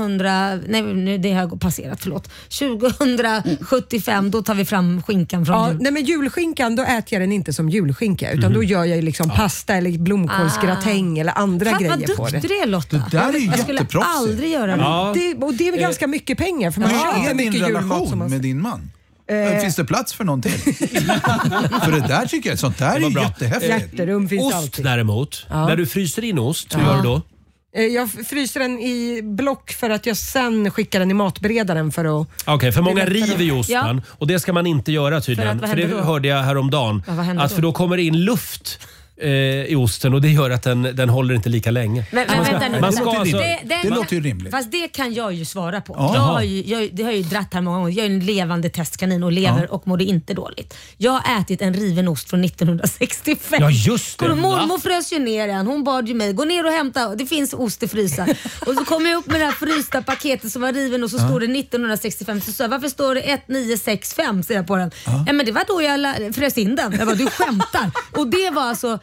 2075 då tar vi fram skinkan från nej, men julskinkan, då äter jag den inte som julskinka utan då gör jag liksom pasta eller blomkålsgratäng eller andra grejer på det. Vad duktig du är, Lotta. Det där är ju jag skulle aldrig göra det. Och det är väl ganska mycket pengar för man köper mycket julmat som man... med din man? Finns det plats för någon till? För det där tycker jag, sånt där är jättehäftigt. Hjärterum finns ost alltid. Däremot, när du fryser in ost, hur gör du då? Jag fryser den i block för att jag sen skickar den i matberedaren för att... Okej, för många river ju osten och det ska man inte göra tydligen. För det hörde jag häromdagen. För då kommer det in luft i osten och det gör att den håller inte lika länge. Men vänta nu. Det låter ju rimligt. Fast det kan jag ju svara på. Det har ju dratt här många gånger. Jag är en levande testkanin och lever och mådde inte dåligt. Jag har ätit en riven ost från 1965. Ja, just det. Mormor frös ju ner den. Hon bad ju mig, gå ner och hämta. Det finns ost i frysen. Och så kom jag upp med det här frysta paketet som var riven och så står det 1965. Så sa jag, varför står det 1965? Säger jag på den. Ja, men det var då jag frös in den. Jag bara, du skämtar. Och det var alltså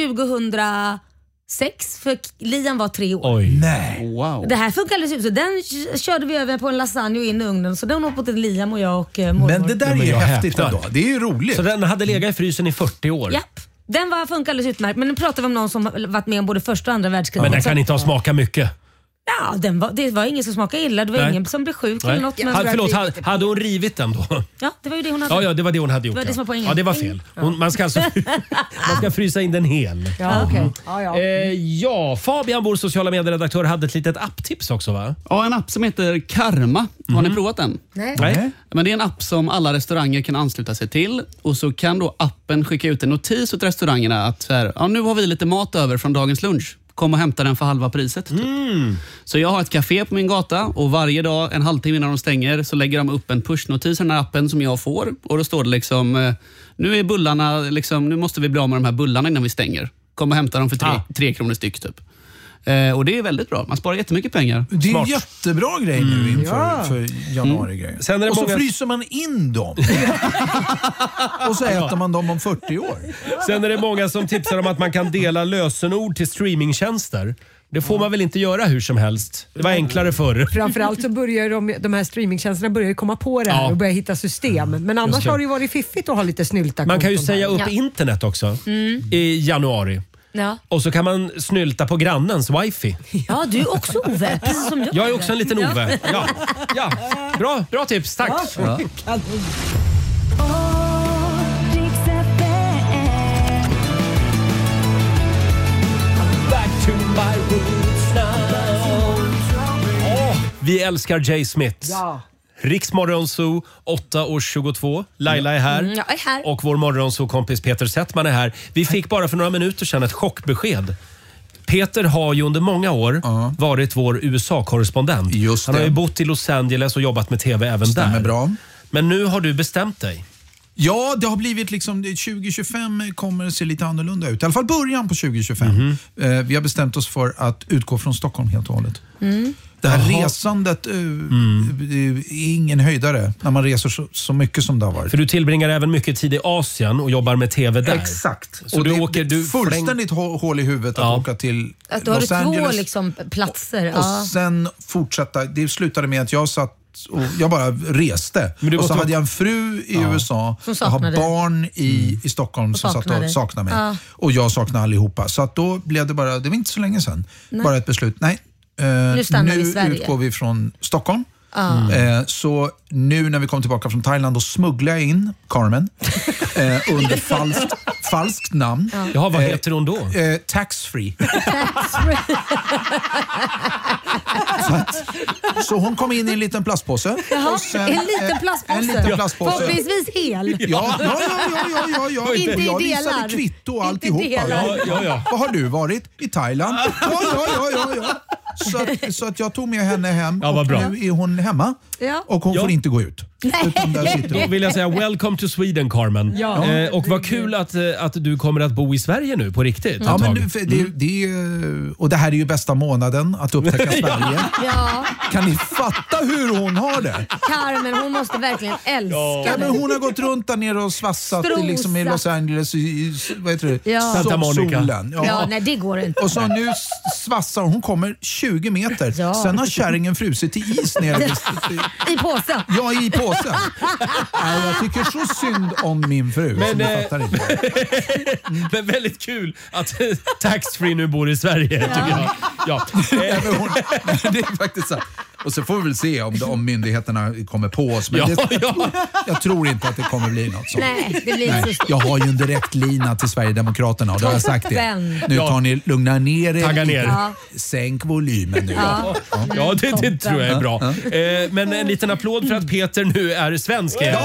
2006, för Liam var 3 år. Oj. Nej. Wow. Det här funkar alldeles ut. Så den körde vi över på en lasagne och in i ugnen. Så den åt på till Liam och jag och mormor. Men det där är ju häftigt ändå. Det är ju roligt. Så den hade legat i frysen i 40 år? Japp. Den funkar alldeles utmärkt. Men nu pratar vi om någon som varit med om både första och andra världskriget. Men den kan inte ha smakat mycket. Ja, det var ingen som smakade illa. Det var ingen som blev sjuk eller något. Men hade hon rivit den då? Ja, det var ju det hon hade. Ja, det var det hon hade gjort. Det var det som var poängen. Ja, det var fel. Man ska alltså man ska frysa in den hel. Ja, okej. Fabian, vår sociala medieredaktör, hade ett litet apptips också, va? Ja, en app som heter Karma. Har ni provat den? Nej. Men det är en app som alla restauranger kan ansluta sig till och så kan då appen skicka ut en notis åt restaurangerna att så här, nu har vi lite mat över från dagens lunch. Kom och hämta den för halva priset. Typ. Så jag har ett café på min gata och varje dag, en halvtimme innan de stänger, så lägger de upp en pushnotis i den här appen som jag får. Och då står det liksom, nu är bullarna, liksom, nu måste vi bli av med de här bullarna innan vi stänger. Kom och hämta dem för 3 kronor styck typ. Och det är väldigt bra. Man sparar jättemycket pengar. Det är en jättebra grej nu inför för januari-grejen. Och så fryser man in dem. Och så äter man dem om 40 år. Sen är det många som tipsar om att man kan dela lösenord till streamingtjänster. Det får man väl inte göra hur som helst. Det var enklare förr. Framförallt så börjar de här streamingtjänsterna börjar komma på det här och börja hitta system. Men annars har det ju varit fiffigt att ha lite snylta. Man kan ju säga upp internet också i januari. Ja. Och så kan man snylta på grannens wifi. Ja, du är också Ove, precis som jag. Jag är också en liten Ove. Ja. Bra tips, tack. Ja. Back to my roots now. Vi älskar Jay Smith. Ja. Riks Morgonzoo 8:22. Laila är här. Jag är här. Och vår Morgonzoo-kompis Peter Settman är här. Vi fick bara för några minuter sedan ett chockbesked. Peter har ju under många år varit vår USA-korrespondent. Han har ju bott i Los Angeles och jobbat med TV även där. Bra. Men nu har du bestämt dig. Ja, det har blivit liksom 2025 kommer det se lite annorlunda ut. I alla fall början på 2025. Vi har bestämt oss för att utgå från Stockholm helt och hållet. Det här resandet är ingen höjdare när man reser så mycket som det har varit. För du tillbringar även mycket tid i Asien och jobbar med TV där. Exakt. Så du åker fullständigt hål i huvudet att åka till Los Angeles. Du har 2 liksom platser. Och sen fortsätta. Det slutade med att jag bara reste. Och så hade jag en fru i USA. Jag har barn i Stockholm som satt och saknade mig. Och jag saknade allihopa. Så att då blev det bara, det var inte så länge sedan, bara ett beslut. Nej. Nu i Sverige. Utgår vi från Stockholm Så nu när vi kom tillbaka från Thailand då smugglade jag in Carmen under falskt namn. Ja, vad heter hon då? Tax-free. Så hon kom in i en liten plastpåse. Jaha, och sen, en liten plastpåse? En liten plastpåse. Förhoppningsvis hel. Ja. Inte i jag delar. visade kvitto och alltihopa. Ja. Vad har du varit? I Thailand? Ja. Så att jag tog med henne hem och nu är hon hemma. Ja. Och hon får inte gå ut. Utan där sitter hon. Då vill jag säga welcome to Sweden, Carmen. Ja. Och vad kul att du kommer att bo i Sverige nu på riktigt. Ja, men och det här är ju bästa månaden att upptäcka Sverige. Ja. Kan ni fatta hur hon har det? Carmen, hon måste verkligen älska det. Men hon har gått runt där nere och svassat liksom i Los Angeles vad heter det? Santa Monica. Solen. Ja, nej det går inte. Och så nu svassar hon kommer 20 meter. Ja. Sen har kärringen frusit till is nere. I påsen. Ja, i påsen. Jag tycker så synd om min fru. Men väldigt kul att Tax-free nu bor i Sverige, tycker jag. Ja. Det är faktiskt så. Och så får vi väl se om myndigheterna kommer på oss. Men jag tror inte att det kommer bli något sånt. Nej, det blir inte så. Jag har ju en direkt lina till Sverigedemokraterna och då har jag sagt det. Nu tar ni lugna ner er. Tagga ner. Sänk volymen nu. Ja, det tror jag är bra. Men en liten applåd för att Peter nu är svensk igen.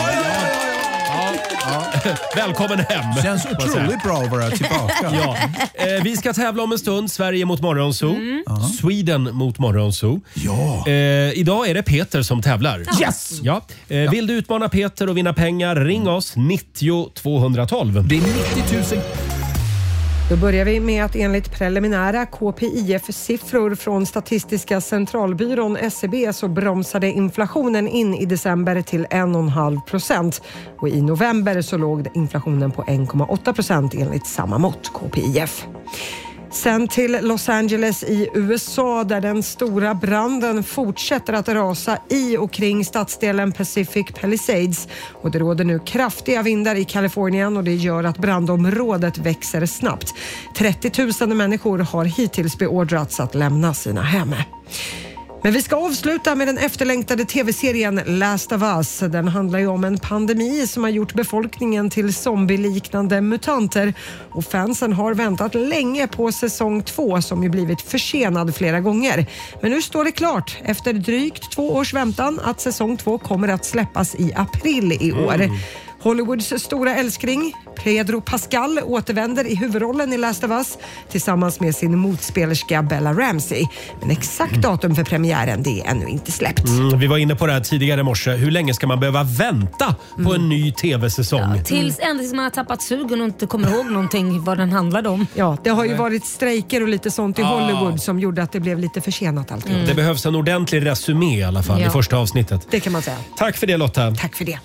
Välkommen hem. Känns otroligt bra att vara tillbaka. Vi ska tävla om en stund. Sverige mot Morgonzoo. Sweden mot Morgonzoo. Idag är det Peter som tävlar. Yes! Vill du utmana Peter och vinna pengar, ring oss 90 212. Det är 90 000. Då börjar vi med att enligt preliminära KPIF-siffror från Statistiska centralbyrån SCB så bromsade inflationen in i december till 1,5%. Och i november så låg inflationen på 1,8% enligt samma mått KPIF. Sen till Los Angeles i USA där den stora branden fortsätter att rasa i och kring stadsdelen Pacific Palisades. Och det råder nu kraftiga vindar i Kalifornien och det gör att brandområdet växer snabbt. 30 000 människor har hittills beordrats att lämna sina hem. Men vi ska avsluta med den efterlängtade tv-serien Last of Us. Den handlar ju om en pandemi som har gjort befolkningen till zombieliknande mutanter. Och fansen har väntat länge på säsong 2 som ju blivit försenad flera gånger. Men nu står det klart efter drygt 2 års väntan att säsong 2 kommer att släppas i april i år. Hollywoods stora älskling Pedro Pascal återvänder i huvudrollen i Last of Us tillsammans med sin motspelerska Bella Ramsey. Men exakt datum för premiären det är ännu inte släppt. Vi var inne på det här tidigare i morse. Hur länge ska man behöva vänta på en ny tv-säsong? Tills ändå man har tappat sugen och inte kommer ihåg någonting vad den handlade om. Ja, det har ju varit strejker och lite sånt i Hollywood som gjorde att det blev lite försenat allting. Det behövs en ordentlig resumé i alla fall i första avsnittet. Det kan man säga. Tack för det, Lotta. Tack för det.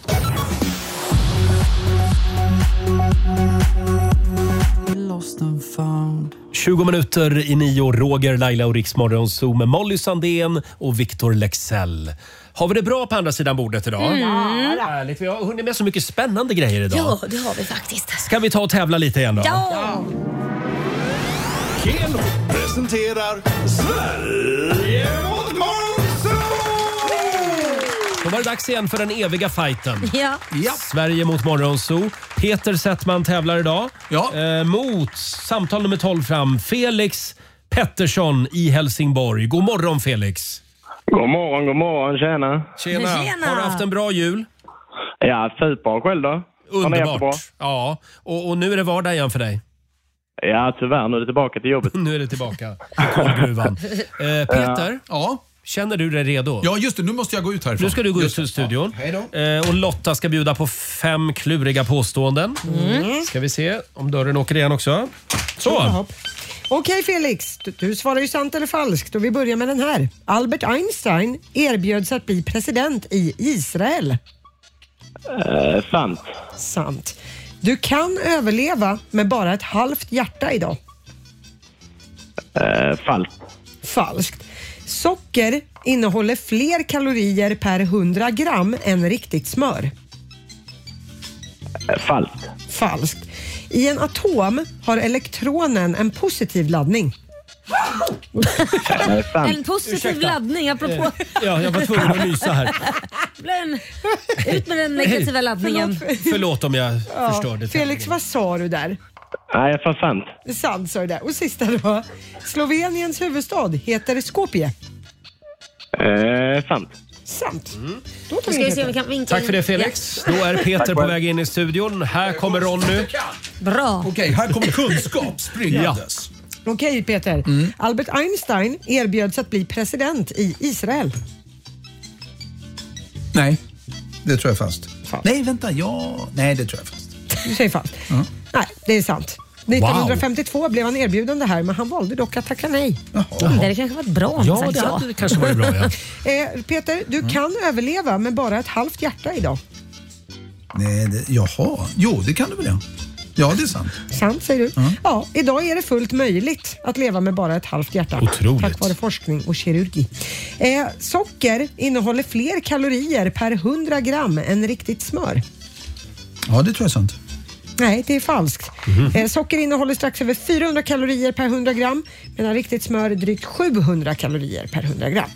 20 minuter i 9, Roger, Laila och Rix Morgonzoo med Molly Sandén och Victor Lexell. Har vi det bra på andra sidan bordet idag? Härligt. Vi har hunnit med så mycket spännande grejer idag. Ja, det har vi faktiskt. Ska vi ta och tävla lite igen då? Ja! Keno presenterar Sverige mot Morgonzoo! Då var det dags igen för den eviga fighten. Ja. Sverige mot Morgonzoo. Peter Settman tävlar idag. Mot samtal nummer 12 fram, Felix Pettersson i Helsingborg. God morgon, Felix. God morgon, tjena. Tjena. Har du haft en bra jul? Ja, super själv då. Underbart. Ja, och nu är det vardag igen för dig. Ja, tyvärr. Nu är det tillbaka till jobbet. Nu är det tillbaka i kolgruvan. Peter? Ja. Känner du dig redo? Ja, just det. Nu måste jag gå ut härifrån. Nu ska du gå ut ur studion. Ja, hej då. Och Lotta ska bjuda på 5 kluriga påståenden. Ska vi se om dörren åker igen också. Så. Okej, Felix, du svarar ju sant eller falskt och vi börjar med den här. Albert Einstein erbjöds att bli president i Israel. Sant. Sant. Du kan överleva med bara ett halvt hjärta idag. Falskt. Falskt. Socker innehåller fler kalorier per 100 gram än riktigt smör. Falskt. Falskt. I en atom har elektronen en positiv laddning. En positiv laddning apropå. Ja, jag var tvungen att nysa här. Ut med den negativa laddningen. Förlåt om jag förstår det. Felix, vad sa du där? Nej, jag sa sant. Sant sa du där. Och sista då. Sloveniens huvudstad heter Skopje. Sant. Sant. Då ska vi se om vi kan vinka. Tack för det, Felix. Då är Peter på väg in i studion. Här kommer Ronny. Bra. Okej, här kommer kunskap springandes. Okej, Peter. Albert Einstein erbjöds att bli president i Israel. Nej, det tror jag fast. Nej, vänta. Nej, det tror jag fast. Du säger fast. Nej, det är sant. 1952 blev han erbjuden det här, men han valde dock att tacka nej. Det kanske var bra. Ja, det hade kanske varit bra. Ja. Peter, du kan överleva med bara ett halvt hjärta idag. Nej, jaha. Jo, det kan du väl ja. Ja, det är sant. Sant, säger du. Ja, idag är det fullt möjligt att leva med bara ett halvt hjärta. Otroligt. Tack vare forskning och kirurgi. Socker innehåller fler kalorier per 100 gram än riktigt smör. Ja, det tror jag är sant. Nej, det är falskt. Socker innehåller strax över 400 kalorier per 100 gram, medan riktigt smör är drygt 700 kalorier per 100 gram.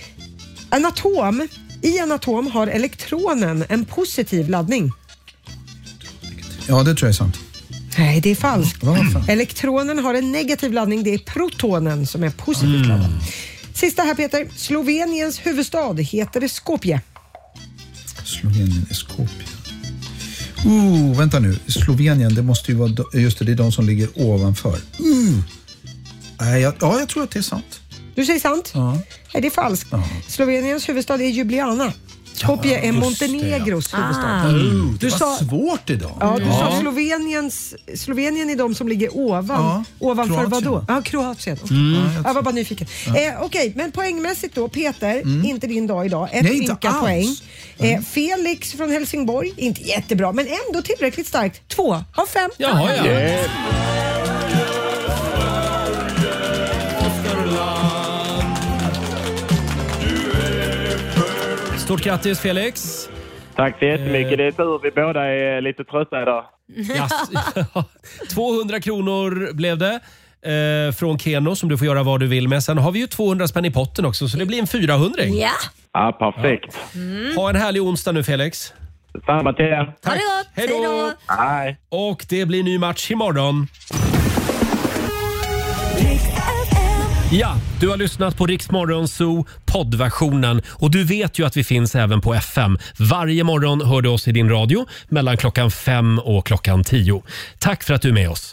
I en atom har elektronen en positiv laddning. Ja, det tror jag är sant. Nej, det är falskt. Elektronen har en negativ laddning. Det är protonen som är positivt laddad. Sista här, Peter. Sloveniens huvudstad heter Skopje. Slovenien är Skopje. Vänta nu. Slovenien, det måste ju vara... Just det är de som ligger ovanför. Nej, jag tror att det är sant. Du säger sant? Ja. Nej, det är falskt. Sloveniens huvudstad är Ljubljana. Skopje är Montenegros huvudstad. Det var svårt idag. Ja, du sa Slovenien är de som ligger ovanför Kroatien. vad då? Ja, Kroatien. Jag var bara nyfiken. Okej, men poängmässigt då, Peter, inte din dag idag. Ett ynka poäng. Felix från Helsingborg, inte jättebra, men ändå tillräckligt starkt. 2 av 5. Jaha, ja. Stort grattis, Felix. Tack så jättemycket. Det är tur vi båda är lite trötta idag. 200 kronor blev det från Keno som du får göra vad du vill med. Sen har vi ju 200 spänn i potten också, så det blir en 400. Ja. Ja, perfekt. Ha en härlig onsdag nu, Felix. Samma till er. Ha det gott. Hej då. Hej. Och det blir ny match imorgon. Ja, du har lyssnat på Rix Morgon Zoo poddversionen och du vet ju att vi finns även på FM. Varje morgon hör du oss i din radio mellan klockan 5 och klockan 10. Tack för att du är med oss.